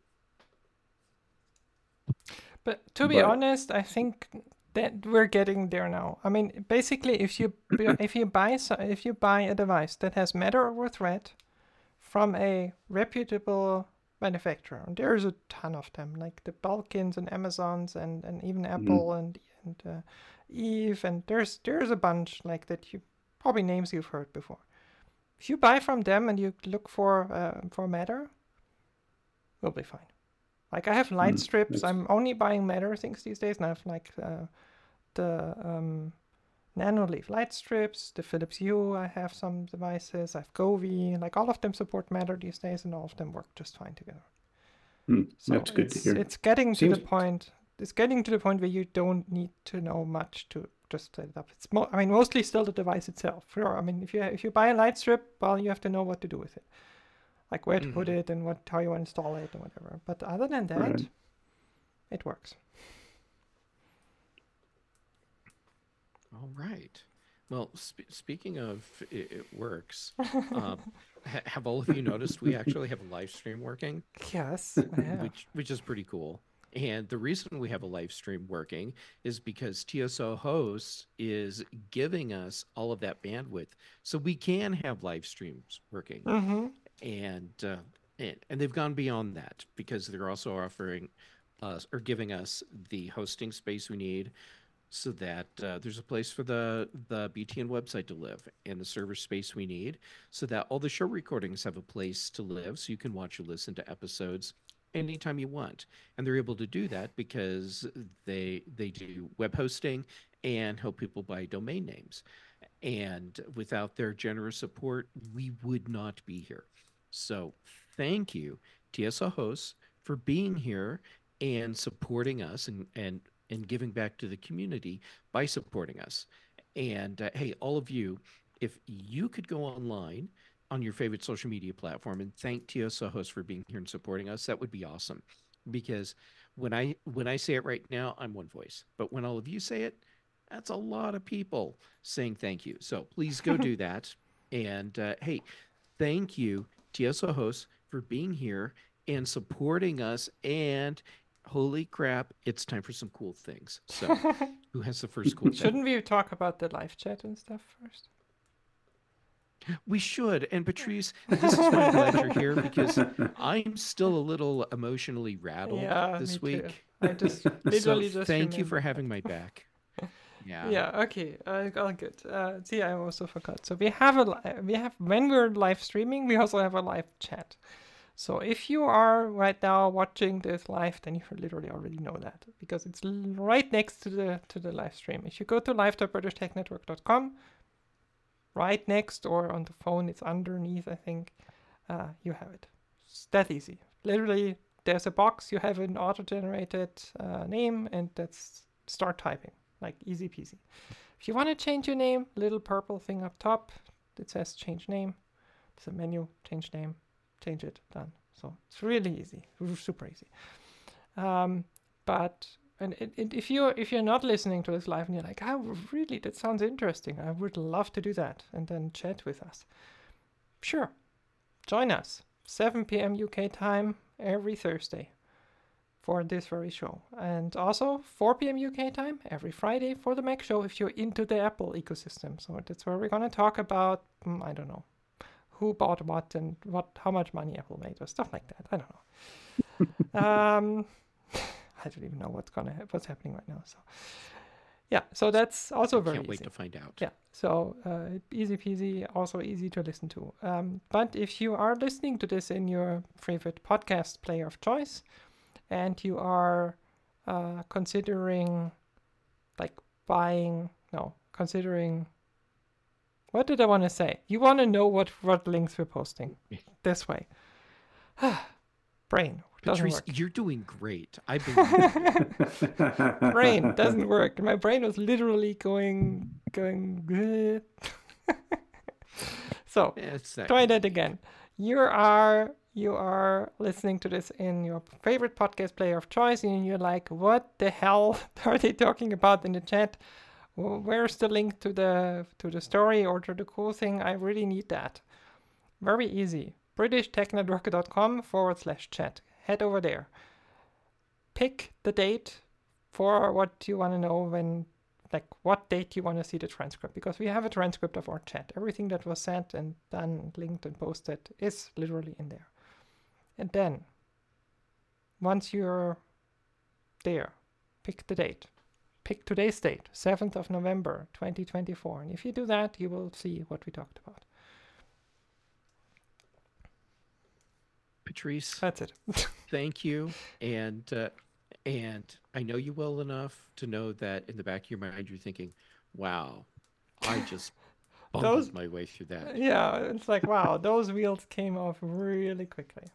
S2: But to be honest, I think that we're getting there now. I mean, basically, if you buy a device that has Matter over Thread from a reputable manufacturer, and there's a ton of them, like the Belkins and Amazons and even Apple and Eve, and there's a bunch like that. You probably names you've heard before. If you buy from them and you look for Matter, you'll be fine. Like I have light strips. I'm only buying Matter things these days, and I have like the Nanoleaf light strips, the Philips Hue. I have some devices. I have Govee. Like all of them support Matter these days, and all of them work just fine together. So
S3: that's good to hear.
S2: It's getting to the point. It's getting to the point where you don't need to know much to just set it up. It's mostly still the device itself. Sure. I mean, if you buy a light strip, well, you have to know what to do with it. Like where to put it and how you install it and whatever. But other than that, it works.
S1: All right. Well, speaking of it works, have all of you noticed we actually have a live stream working?
S2: Yes, I have.
S1: Which is pretty cool. And the reason we have a live stream working is because TSO Hosts is giving us all of that bandwidth, so we can have live streams working. And they've gone beyond that because they're also offering us or giving us the hosting space we need, so that there's a place for the BTN website to live, and the server space we need, so that all the show recordings have a place to live, so you can watch or listen to episodes anytime you want. And they're able to do that because they do web hosting and help people buy domain names. And without their generous support, we would not be here. So thank you, TSO Hosts, for being here and supporting us and giving back to the community by supporting us. And hey, all of you, if you could go online on your favorite social media platform and thank TSO Hosts for being here and supporting us, that would be awesome. Because when I say it right now, I'm one voice. But when all of you say it, that's a lot of people saying thank you. So please go do that. And hey, thank you, TSO Hosts, for being here and supporting us. And holy crap, it's time for some cool things. So who has the first cool thing?
S2: Shouldn't we talk about the live chat and stuff first?
S1: We should. And Patrice, this is my pleasure here because I'm still a little emotionally rattled this
S2: me
S1: week.
S2: too. I just literally
S1: so
S2: just
S1: thank you for
S2: remembered
S1: having my back. Yeah.
S2: Yeah, okay, all good. See, I also forgot. So we have when we're live streaming, we also have a live chat. So if you are right now watching this live, then you literally already know that because it's right next to the live stream. If you go to live.britishtechnetwork.com, right next or on the phone, it's underneath, I think, you have it. It's that easy. Literally, there's a box, you have an auto-generated name, and that's start typing, like easy peasy. If you want to change your name, little purple thing up top, it says change name. There's a menu, change name, change it, done. So it's really easy, super easy. But if you're not listening to this live and you're like, oh, really, that sounds interesting, I would love to do that, and then chat with us. Sure, join us, 7 p.m. UK time every Thursday for this very show, and also 4 p.m. UK time every Friday for the Mac Show if you're into the Apple ecosystem. So that's where we're gonna talk about I don't know who bought what and how much money Apple made or stuff like that. I don't know. I don't even know what's happening right now. So yeah, so that's also very
S1: Can't wait
S2: easy.
S1: to find out.
S2: Yeah, so easy peasy, also easy to listen to. But if you are listening to this in your favorite podcast player of choice, and you are considering considering, what did I want to say? You want to know what links we're posting this way. Brain doesn't
S1: Patrice,
S2: work.
S1: you're doing great. I believe
S2: Brain doesn't work. My brain was literally going. So try that again. You are listening to this in your favorite podcast player of choice, and you're like, what the hell are they talking about in the chat? Well, where's the link to the story or to the cool thing? I really need that. Very easy. BritishTechNetwork.com/chat. Head over there. Pick the date for what you want to know what date you want to see the transcript, because we have a transcript of our chat. Everything that was said and done, linked and posted is literally in there. And then, once you're there, pick the date. Pick today's date, 7th of November, 2024. And if you do that, you will see what we talked about.
S1: Patrice,
S2: that's it.
S1: Thank you. And I know you well enough to know that in the back of your mind, you're thinking, wow, I just bumbled my way through that.
S2: Yeah, it's like, wow, those wheels came off really quickly.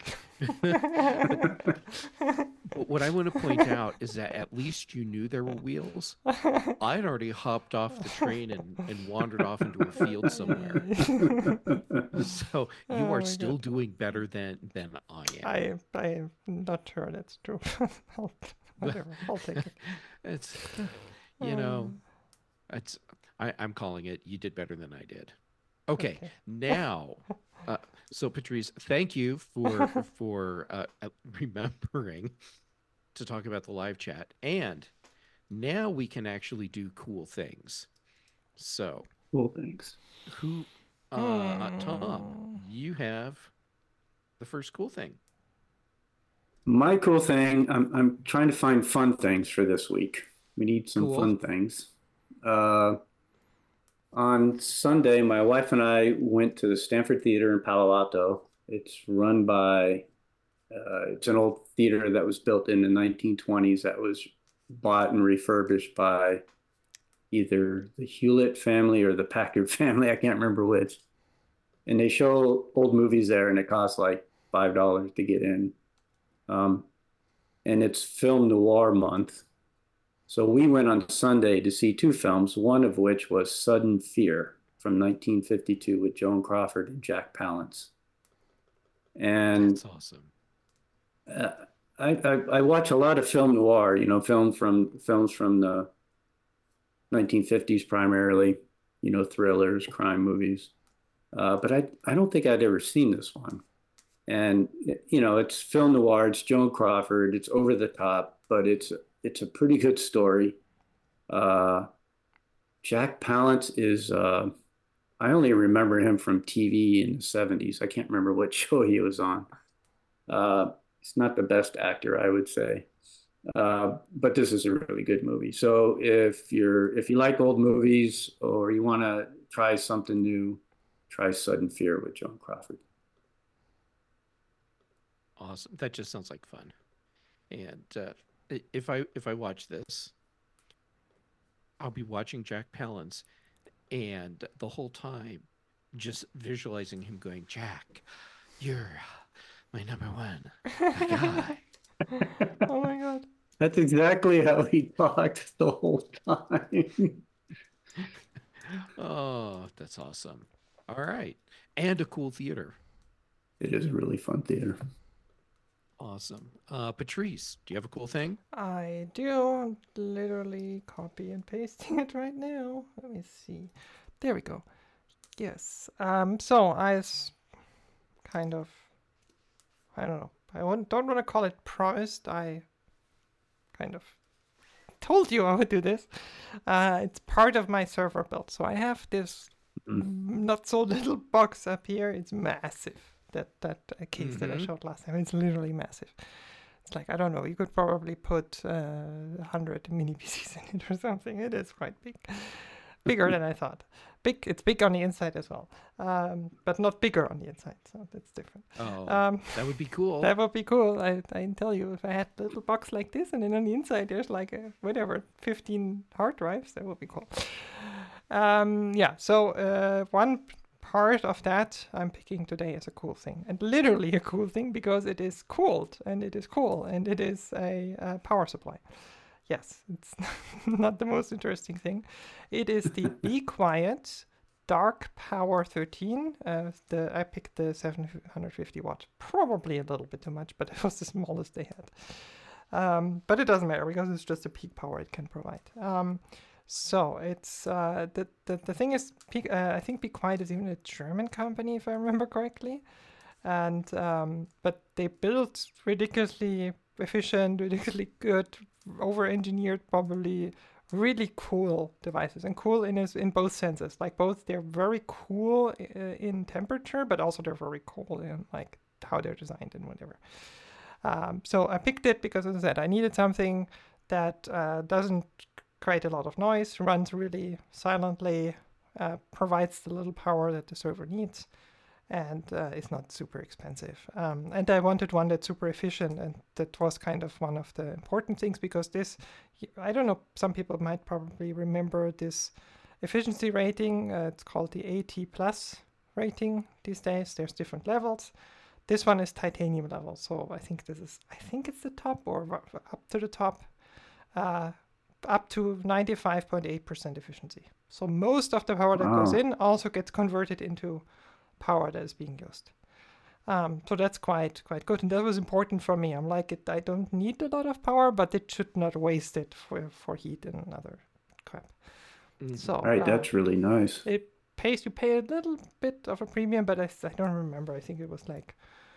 S1: But what I want to point out is that at least you knew there were wheels. I'd already hopped off the train and wandered off into a field somewhere. So you are still doing better than I am.
S2: I'm not sure that's true. Whatever, I'll take it.
S1: It's, I'm calling it. You did better than I did. Okay. Now, so Patrice, thank you for remembering to talk about the live chat, and now we can actually do cool things. So
S3: cool things.
S1: Tom, you have the first cool thing.
S3: My cool thing, I'm trying to find fun things for this week. We need some fun things. On Sunday, my wife and I went to the Stanford Theater in Palo Alto. It's run by, it's an old theater that was built in the 1920s that was bought and refurbished by either the Hewlett family or the Packard family. I can't remember which. And they show old movies there, and it costs like $5 to get in. And it's Film Noir Month. So we went on Sunday to see two films, one of which was Sudden Fear from 1952 with Joan Crawford and Jack Palance. And
S1: that's awesome.
S3: I watch a lot of film noir, films from the 1950s primarily, thrillers, crime movies. But I don't think I'd ever seen this one. And, it's film noir, it's Joan Crawford, it's over the top, but it's a pretty good story. Jack Palance is, I only remember him from TV in the 70s. I can't remember what show he was on. He's not the best actor, I would say. But this is a really good movie. So if you like old movies or you want to try something new, try Sudden Fear with Joan Crawford.
S1: Awesome. That just sounds like fun. And if I watch this, I'll be watching Jack Palance, and the whole time, just visualizing him going, "Jack, you're my number one, my guy."
S2: Oh my god.
S3: That's exactly how he talked the whole time.
S1: Oh, that's awesome. All right, and a cool theater.
S3: It is a really fun theater.
S1: Awesome. Patrice, do you have a cool thing?
S2: I do. I'm literally copy and pasting it right now. Let me see. There we go. Yes. So kind of, I don't know. Don't want to call it promised. I kind of told you I would do this. It's part of my server build. So I have this not so little box up here. It's massive. That case that I showed last time. It's literally massive. It's like, I don't know, you could probably put 100 mini PCs in it or something. It is quite big. Bigger than I thought. It's big on the inside as well. But not bigger on the inside, so that's different.
S1: Oh, that would be cool.
S2: That would be cool. I tell you, if I had a little box like this and then on the inside there's like whatever, 15 hard drives, that would be cool. So one part of that I'm picking today as a cool thing, and literally a cool thing because it is cooled and it is cool and it is a power supply. Yes, it's not the most interesting thing. It is the Be Quiet Dark Power 13. I picked the 750 watt, probably a little bit too much, but it was the smallest they had. But it doesn't matter because it's just a peak power it can provide. So it's the thing is, I think Be Quiet is even a German company if I remember correctly, and but they built ridiculously efficient, ridiculously good, over-engineered, probably really cool devices, and cool in both senses. Like both, they're very cool in temperature, but also they're very cool in like how they're designed and whatever. So I picked it because, as I said, I needed something that doesn't create a lot of noise, runs really silently, provides the little power that the server needs, and is not super expensive. And I wanted one that's super efficient, and that was kind of one of the important things because this, I don't know, some people might probably remember this efficiency rating. It's called the AT plus rating these days. There's different levels. This one is titanium level, so I think it's the top or up to the top. Up to 95.8% efficiency. So most of the power that goes in also gets converted into power that is being used. So that's quite good, and that was important for me. I'm like, I don't need a lot of power, but it should not waste it for heat and other crap. So
S3: all right, that's really nice.
S2: You pay a little bit of a premium, but I don't remember. I think it was like,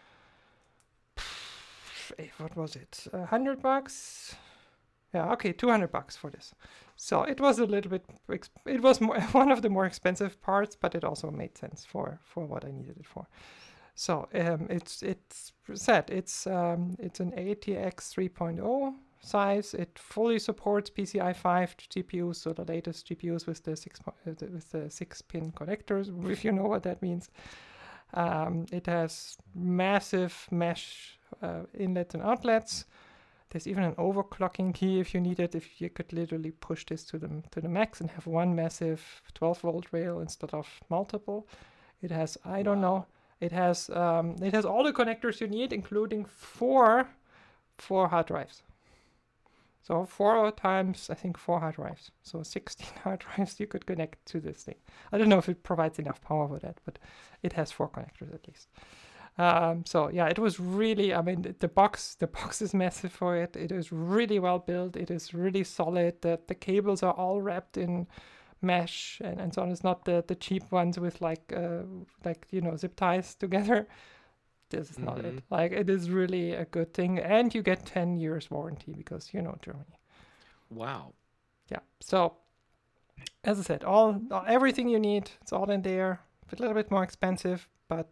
S2: what was it? $100. Yeah, okay, $200 for this. So it was a little bit, it was one of the more expensive parts, but it also made sense for what I needed it for. So it's set. It's an ATX 3.0 size. It fully supports PCI 5 GPUs, so the latest GPUs with the 6-pin connectors, if you know what that means. It has massive mesh inlets and outlets. There's even an overclocking key if you need it. If you could literally push this to the max and have one massive 12-volt rail instead of multiple. It has, I don't know, it has all the connectors you need, including four hard drives. So 4 times, I think, 4 hard drives. So 16 hard drives you could connect to this thing. I don't know if it provides enough power for that, but it has 4 connectors at least. So yeah, it was really, I mean, the box is massive for it. It is really well built. It is really solid. The cables are all wrapped in mesh and so on. It's not the cheap ones with like zip ties together. This is not it. Like, it is really a good thing, and you get 10 years warranty because Germany. Wow. Yeah. So as I said, everything you need, it's all in there. A little bit more expensive. But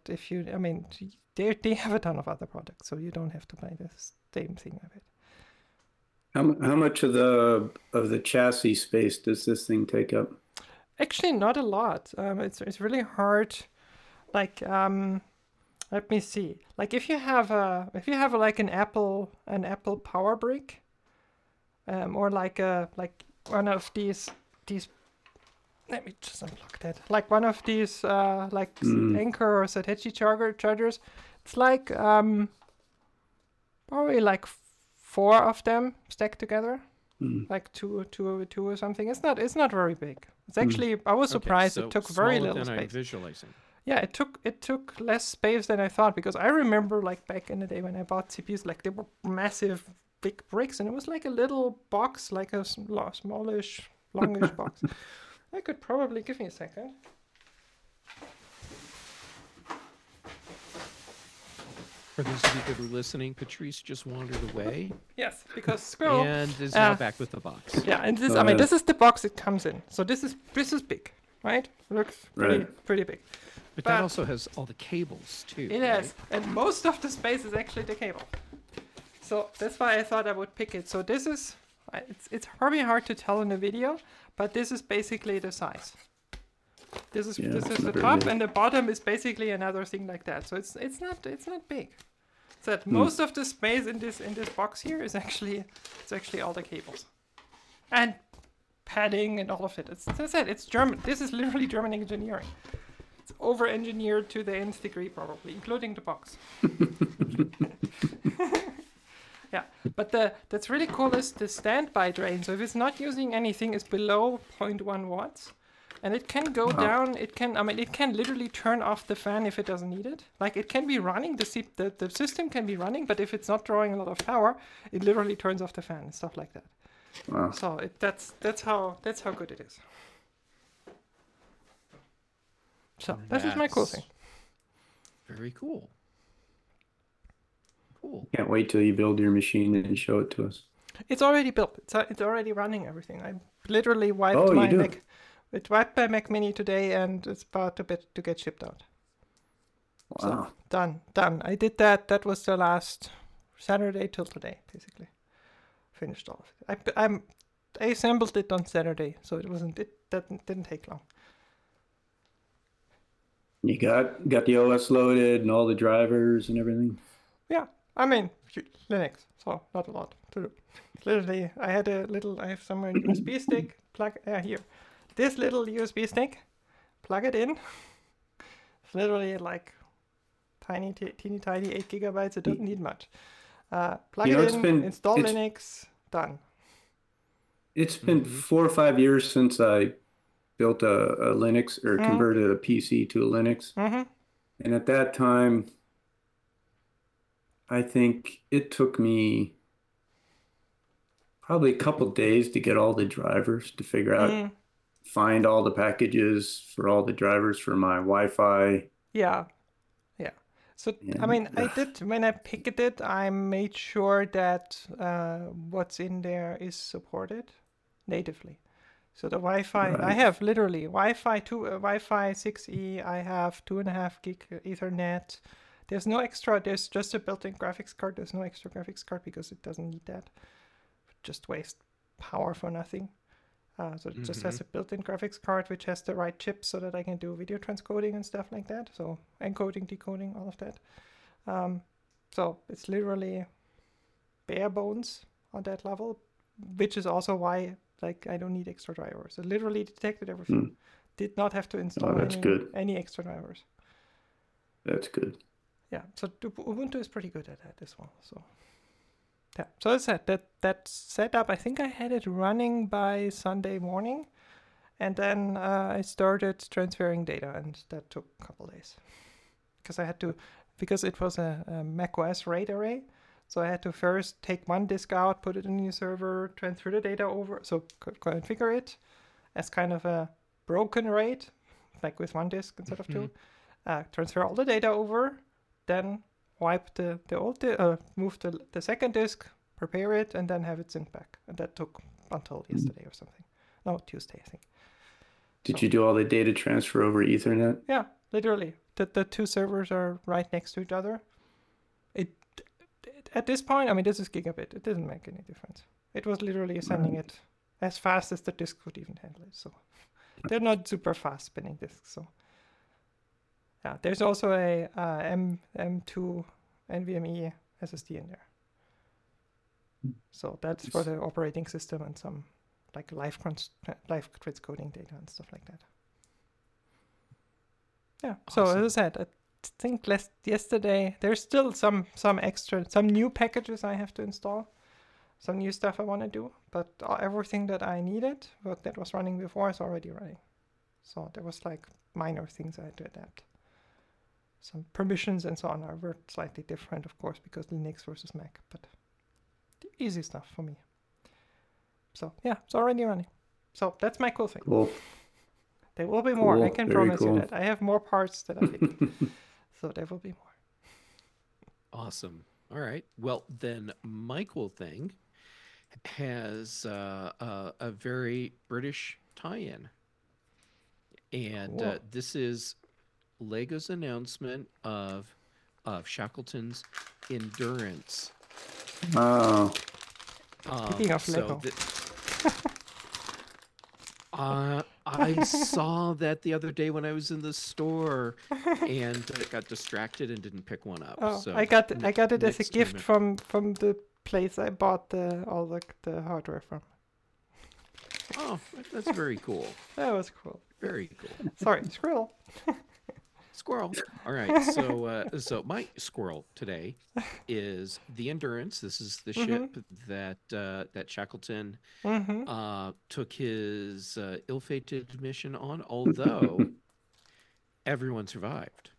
S2: they have a ton of other products, so you don't have to buy the same thing of it.
S3: How much of the chassis space does this thing take up?
S2: Actually, not a lot. It's really hard. Like let me see. Like if you have like an Apple Power Brick, or like one of these. Let me just unplug that. Like one of these Anker or Satechi chargers. It's like probably like four of them stacked together, like two or something. It's not very big. It's actually I was surprised
S1: so
S2: it took very
S1: smaller
S2: little
S1: than I'm
S2: space.
S1: visualizing.
S2: Yeah, it took less space than I thought, because I remember like back in the day when I bought CPUs, like they were massive big bricks, and it was like a little box, like a smallish, longish box. I could probably give me a second.
S1: For those of you that are listening, Patrice just wandered away
S2: Yes, because Squirrel.
S1: and is now back with the box.
S2: Yeah, and this
S3: Oh, yeah.
S2: this is the box it comes in. So this is big, right? Looks pretty big.
S1: But
S2: But-
S1: that also has all the cables too.
S2: It
S1: right?
S2: is, and most of the space is actually the cable. So that's why I thought I would pick it. So this is, it's probably hard to tell in the video, but this is basically the size. This is
S3: Yeah, it's
S2: the
S3: not very
S2: top,
S3: big.
S2: and the bottom is basically another thing like that. So it's not big. So that most of the space in this box here is actually all the cables, and padding and all of it. As I said, it's German. This is literally German engineering. It's over-engineered to the nth degree, probably, including the box. Yeah, but that's really cool is the standby drain. So if it's not using anything, it's below 0.1 watts. And it can go down, it can literally turn off the fan if it doesn't need it. Like it can be running, the system can be running, but if it's not drawing a lot of power, it literally turns off the fan and stuff like that.
S3: Wow.
S2: So that's how good it is. So that is my cool
S1: That's
S2: thing.
S1: Very cool. Cool.
S3: Can't wait till you build your machine and show it to us.
S2: It's already built. It's already running everything. I literally wiped
S3: Oh, you
S2: my
S3: do?
S2: Mac. It wiped my Mac Mini today, and it's about to get shipped out.
S3: Wow.
S2: So done. I did that. That was the last Saturday till today, basically. Finished all of it. I assembled it on Saturday, so that didn't take long.
S3: You got the OS loaded and all the drivers and everything.
S2: Yeah, I mean Linux, so not a lot to do. Literally, I have somewhere a USB stick. Plug here. This little USB stick, plug it in. It's literally like teeny tiny 8 gigabytes. It doesn't need much. Plug it in, install Linux, done.
S3: It's been 4 or 5 years since I built a Linux or converted a PC to a Linux.
S2: Mm-hmm.
S3: And at that time, I think it took me probably a couple days to get all the drivers to figure out, find all the packages for all the drivers for my Wi-Fi.
S2: Yeah. So, I mean, I did, when I picked it, I made sure that what's in there is supported natively. So the Wi-Fi, I have literally Wi-Fi 6E, I have 2.5 gig Ethernet. There's no extra, there's just a built-in graphics card. There's no extra graphics card because it doesn't need that. Just waste power for nothing. So it just has a built-in graphics card which has the right chips so that I can do video transcoding and stuff like that. So encoding, decoding, all of that. So it's literally bare bones on that level, which is also why I don't need extra drivers. It literally detected everything. Did not have to install any extra drivers.
S3: That's good.
S2: Yeah, so Ubuntu is pretty good at that as well. So yeah, so as I said, that setup, I think I had it running by Sunday morning, and then I started transferring data, and that took a couple days because it was a macOS RAID array. So I had to first take one disk out, put it in the server, transfer the data over, so configure it as kind of a broken RAID, like with one disk instead of two. Transfer all the data over, then wipe the old move the second disk, prepare it, and then have it synced back. And that took until yesterday or something. No, Tuesday, I think.
S3: Did you do all the data transfer over Ethernet?
S2: Yeah, literally. The two servers are right next to each other. At this point, I mean, this is gigabit. It doesn't make any difference. It was literally sending it as fast as the disk could even handle it. So they're not super fast spinning disks. So yeah, there's also a M2 NVMe SSD in there. So that's for the operating system and some like live transcoding data and stuff like that. Yeah. So
S1: Awesome.
S2: as I said, I think yesterday there's still some new packages I have to install, some new stuff I want to do, but everything that I needed, that was running before, is already running. So there was like minor things I had to adapt. Some permissions and so on were slightly different, of course, because Linux versus Mac, but easy stuff for me. So yeah, it's already running. So that's my cool thing.
S3: Cool.
S2: There will be more. I
S3: Cool.
S2: can
S3: Very
S2: promise
S3: cool.
S2: you that. I have more parts that I did. So there will be more.
S1: Awesome. All right. Well, then my cool thing has a very British tie-in, and
S2: Cool.
S1: this is Lego's announcement of Shackleton's Endurance.
S3: Oh,
S2: Speaking of
S1: So
S2: Lego.
S1: I saw that the other day when I was in the store, and got distracted and didn't pick one up.
S2: Oh,
S1: So
S2: I got it as a
S1: next
S2: gift
S1: time
S2: from the place I bought all the hardware from.
S1: Oh, that's very cool.
S2: That was cool.
S1: Very cool.
S2: Sorry, squirrel.
S1: Squirrel. All right. So my squirrel today is the Endurance. This is the ship that Shackleton took his ill-fated mission on, although everyone survived.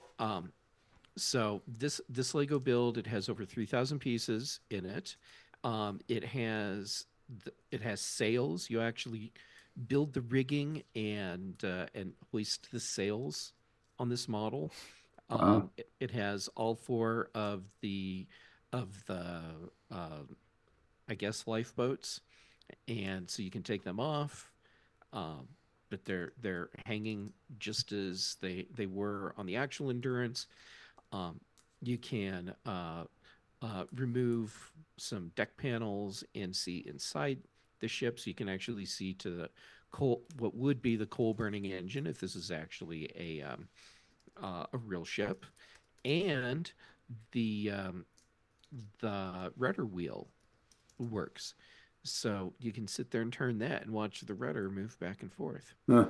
S1: So this Lego build, it has over 3,000 pieces in it. It has sails. You actually build the rigging and hoist the sails on this model.
S3: wow.
S1: It has all four of the I guess lifeboats, and so you can take them off. But they're hanging just as they were on the actual Endurance. You can remove some deck panels and see inside the ship, so you can actually see to the what would be the coal burning engine if this is actually a real ship, and the rudder wheel works, so you can sit there and turn that and watch the rudder move back and forth.
S3: Huh.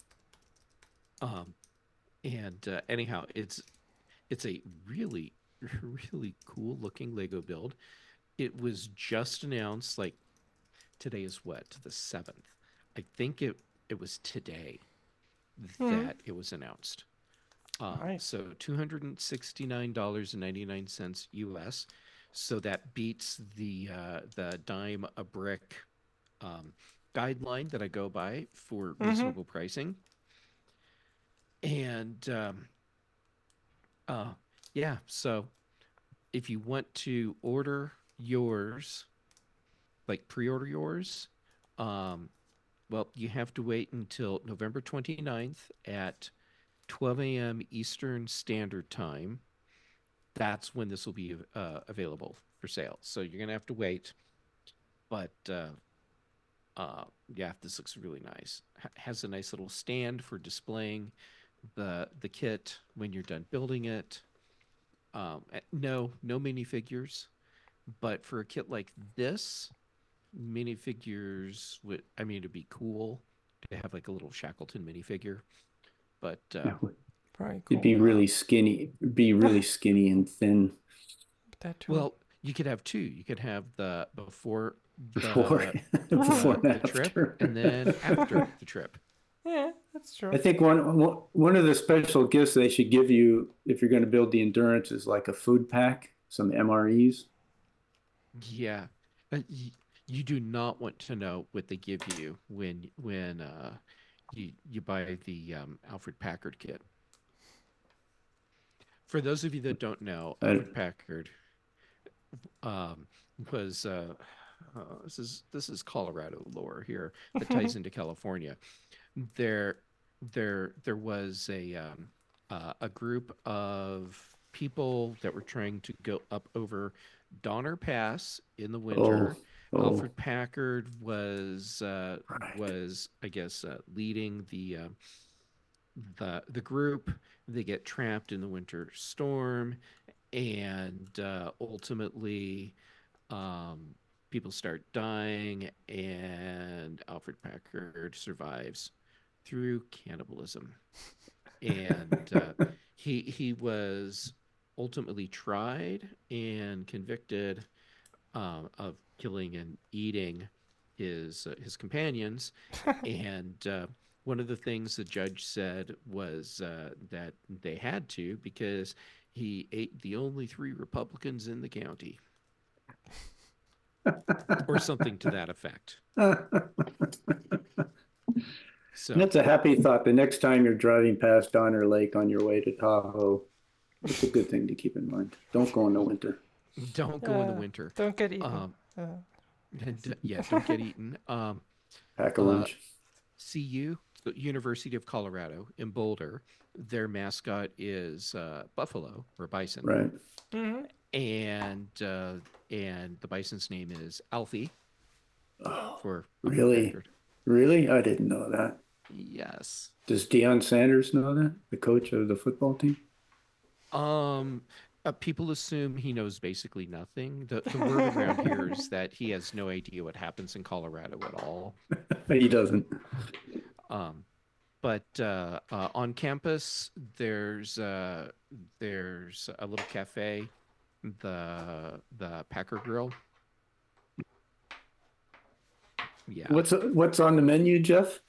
S1: And anyhow, it's a really really cool looking Lego build. It was just announced, like, today is what, the 7th. I think it was today that it was announced.
S2: Nice.
S1: So $269.99 US. So that beats the dime a brick guideline that I go by for reasonable pricing. And yeah, so if you want to order yours, like pre-order yours, well, you have to wait until November 29th at 12 a.m. Eastern Standard Time. That's when this will be available for sale. So you're going to have to wait. But yeah, this looks really nice. Has a nice little stand for displaying the kit when you're done building it. No minifigures, but for a kit like this, minifigures would, I mean, it'd be cool to have like a little Shackleton minifigure, but
S2: Very cool.
S3: It'd be really skinny. It'd be really skinny and thin.
S2: That too.
S1: well, you could have two. You could have the before
S3: Before and
S1: the
S3: after.
S1: trip, and then after the trip.
S2: Yeah, that's true.
S3: I think one of the special gifts they should give you if you're going to build the Endurance is like a food pack, some MREs.
S1: Yeah, you do not want to know what they give you when you buy the Alfred Packard kit. For those of you that don't know, Alfred Packard was this is Colorado lore here that ties into California. There was a group of people that were trying to go up over Donner Pass in the winter
S3: Oh,
S1: Alfred Packard
S3: right.
S1: was I guess leading the group. They get trapped in the winter storm, and ultimately, um, people start dying, and Alfred Packard survives through cannibalism. And he was ultimately tried and convicted of killing and eating his companions. And one of the things the judge said was that they had to because he ate the only three Republicans in the county, or something to that effect. So
S3: That's a happy thought. The next time you're driving past Donner Lake on your way to Tahoe, it's a good thing to keep in mind. Don't go in the winter.
S1: don't go in the winter.
S2: Don't get eaten.
S1: Um,
S2: Uh,
S1: yeah, don't get eaten.
S3: Pack a
S1: Uh,
S3: lunch.
S1: CU, the University of Colorado in Boulder, their mascot is buffalo or bison,
S3: Right.
S2: mhm.
S1: and the bison's name is Alfie
S3: Oh,
S1: for Alfred
S3: really?
S1: Packard.
S3: Really? I didn't know that.
S1: Yes.
S3: Does Deion Sanders know that? The coach of the football team?
S1: Um, People assume he knows basically nothing. The word around here is that he has no idea what happens in Colorado at all.
S3: He doesn't.
S1: Um, but on campus, there's a little cafe, the Packer Grill. Yeah.
S3: What's on the menu, Jeff?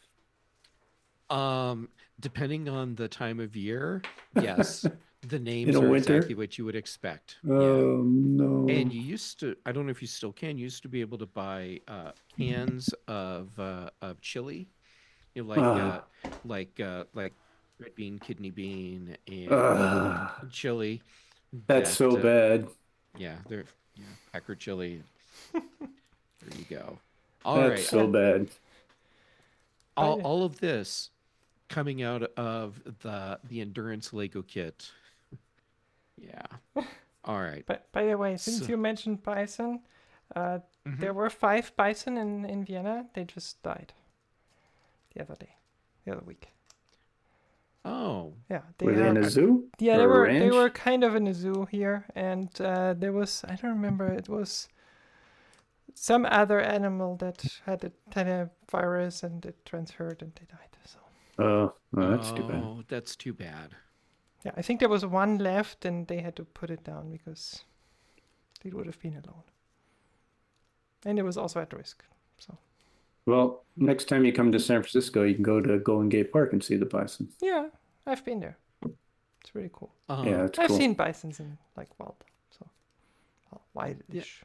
S1: Um, Depending on the time of year, yes, the
S3: In
S1: names
S3: the
S1: are exactly
S3: winter?
S1: what you would expect. Yeah.
S3: Oh
S1: And
S3: no.
S1: you used to, I don't know if you still can, you used to be able to buy cans of chili, you know,
S3: Ah,
S1: like red bean, kidney bean, and
S3: ah,
S1: chili
S3: that's
S1: that
S3: so bad.
S1: yeah, they're yeah, Packer chili. There you go. All
S3: That's
S1: right.
S3: so
S2: Yeah.
S3: bad.
S2: By
S1: All of this coming out of the endurance Lego kit. Yeah. All right.
S2: by the way, since
S1: So,
S2: you mentioned bison, uh,
S1: mhm.
S2: there were 5 bison in Vienna. They just died the other day, the other week.
S1: Oh,
S2: Yeah,
S3: Were they in a
S1: I,
S3: zoo
S2: yeah,
S3: or a
S2: they were
S3: ranch?
S2: kind of in a zoo here, and there was, I don't remember, it was some other animal that had a virus and it transferred and they died. So
S3: Oh, well, that's too bad.
S1: oh, that's too bad.
S2: yeah, I think there was one left and they had to put it down because it would have been alone, and it was also at risk. So
S3: Well, next time you come to San Francisco, you can go to Golden Gate Park and see the bison.
S2: yeah, I've been there. It's really cool.
S3: Yeah,
S1: Um,
S3: that's
S2: I've
S3: cool.
S2: seen bisons in like wild, so
S1: yeah,
S2: wildish.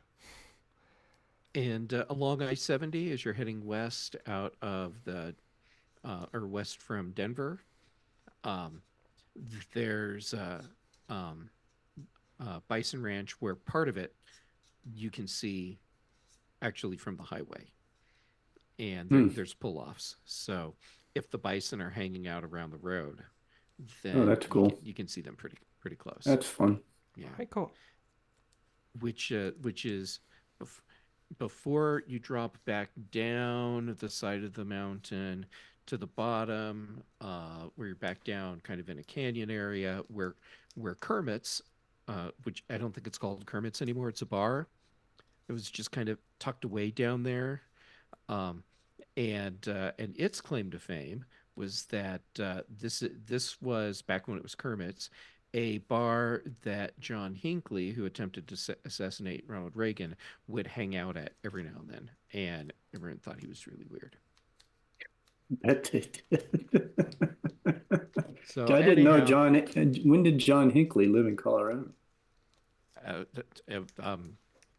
S1: and along I-70 as you're heading west out of the or west from Denver, um, there's um, Bison Ranch where part of it you can see actually from the highway, and
S3: Hmm.
S1: there's pull-offs. So if the bison are hanging out around the road,
S3: Oh,
S1: then
S3: that's cool.
S1: you can see them pretty close.
S3: That's fun.
S1: Yeah,
S2: Very cool.
S1: which is bef- before you drop back down the side of the mountain to the bottom, where you're back down kind of in a canyon area where Kermit's, which I don't think it's called Kermit's anymore, it's a bar. It was just kind of tucked away down there. Um, and its claim to fame was that this was back when it was Kermit's, a bar that John Hinckley, who attempted to assassinate Ronald Reagan, would hang out at every now and then, and everyone thought he was really weird.
S3: That
S1: So
S3: I didn't know
S1: anyhow,
S3: John. When did John Hinckley live in Colorado?
S1: uh, um,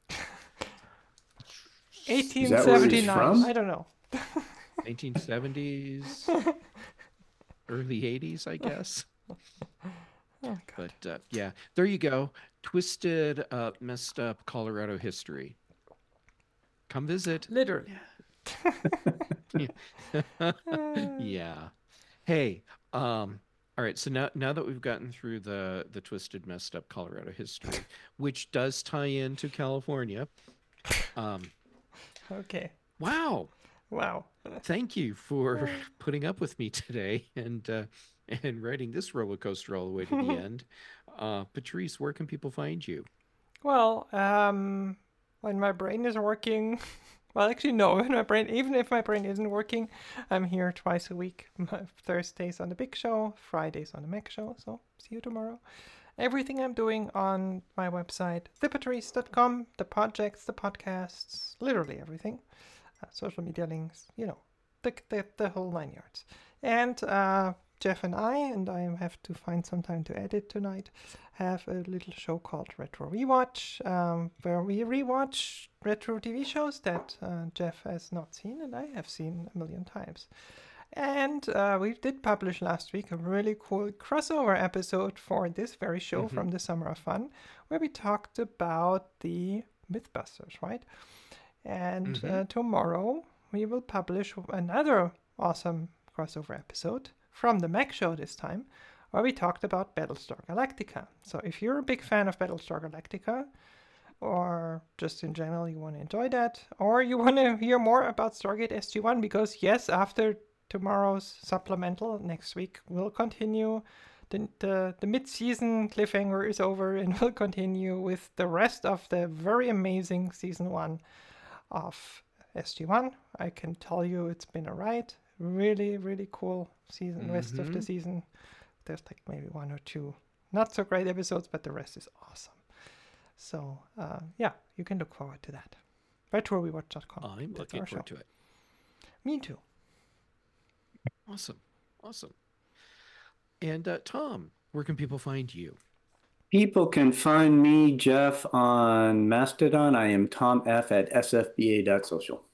S3: Is that where he's
S2: 1879. I
S3: from?
S2: don't know.
S1: 1970s, early 80s, I guess.
S2: Oh God.
S1: But yeah, there you go. Twisted, messed up Colorado history. Come visit.
S2: Literally.
S1: Yeah. Hey, all right, so now that we've gotten through the twisted, messed up Colorado history, which does tie into California, um,
S2: Okay.
S1: Wow.
S2: Wow.
S1: Thank you for putting up with me today and riding this roller coaster all the way to the end. Patrice, where can people find you?
S2: Well, when my brain is working, well, actually, no, when my brain, even if my brain isn't working, I'm here twice a week. Thursdays on the Big Show, Fridays on the Mac Show. So see you tomorrow. Everything I'm doing on my website, thepatrice.com, the projects, the podcasts, literally everything. Social media links, the whole 9 yards. And Jeff and I have to find some time to edit tonight, have a little show called Retro Rewatch, where we rewatch retro TV shows that Jeff has not seen and I have seen a million times. And we did publish last week a really cool crossover episode for this very show from the Summer of Fun, where we talked about the Mythbusters, right? And tomorrow we will publish another awesome crossover episode from the Mac Show this time, where we talked about Battlestar Galactica. So if you're a big fan of Battlestar Galactica, or just in general you want to enjoy that, or you want to hear more about Stargate SG-1, because yes, after tomorrow's supplemental next week, we'll continue. The mid-season cliffhanger is over, and we'll continue with the rest of the very amazing season 1 of SG-1. I can tell you it's been a ride. Really, really cool season. Rest of the season, there's like maybe 1 or 2 not so great episodes, but the rest is awesome. So yeah, you can look forward to that. RetroRewatch.com.
S1: I'm looking forward to it.
S2: Me too.
S1: Awesome. And Tom, where can people find you?
S3: People can find me, Jeff, on Mastodon. I am Tom F at sfba.social.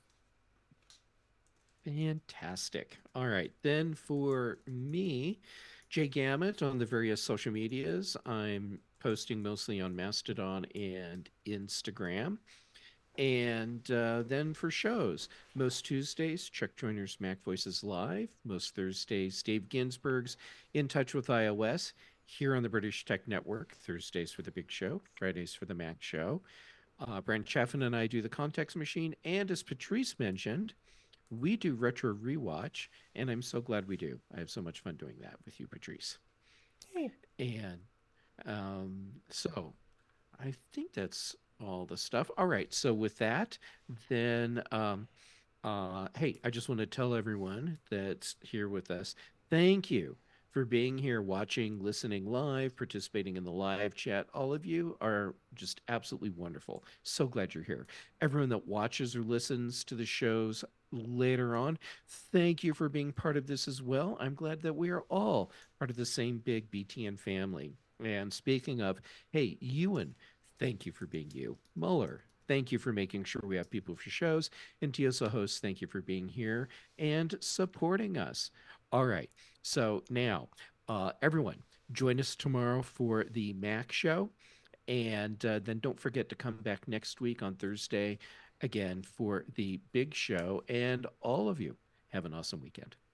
S1: Fantastic. All right. Then for me, Jay Gamut on the various social medias. I'm posting mostly on Mastodon and Instagram. And then for shows, most Tuesdays, Chuck Joyner's Mac Voices Live. Most Thursdays, Dave Ginsburg's In Touch with iOS here on the British Tech Network. Thursdays for the Big Show, Fridays for the Mac Show. Brent Chaffin and I do the Context Machine. And as Patrice mentioned, we do Retro Rewatch, and I'm so glad we do. I have so much fun doing that with you, Patrice.
S2: Hey.
S1: And so I think that's all the stuff. All right. So with that, then, hey, I just want to tell everyone that's here with us, thank you for being here, watching, listening live, participating in the live chat. All of you are just absolutely wonderful. So glad you're here. Everyone that watches or listens to the shows later on, thank you for being part of this as well. I'm glad that we are all part of the same big BTN family. And speaking of, hey, Ewan, thank you for being you. Muller, thank you for making sure we have people for shows. And TSO hosts, thank you for being here and supporting us. All right. So now, everyone, join us tomorrow for the Mac Show. And then don't forget to come back next week on Thursday again for the Big Show. And all of you, have an awesome weekend.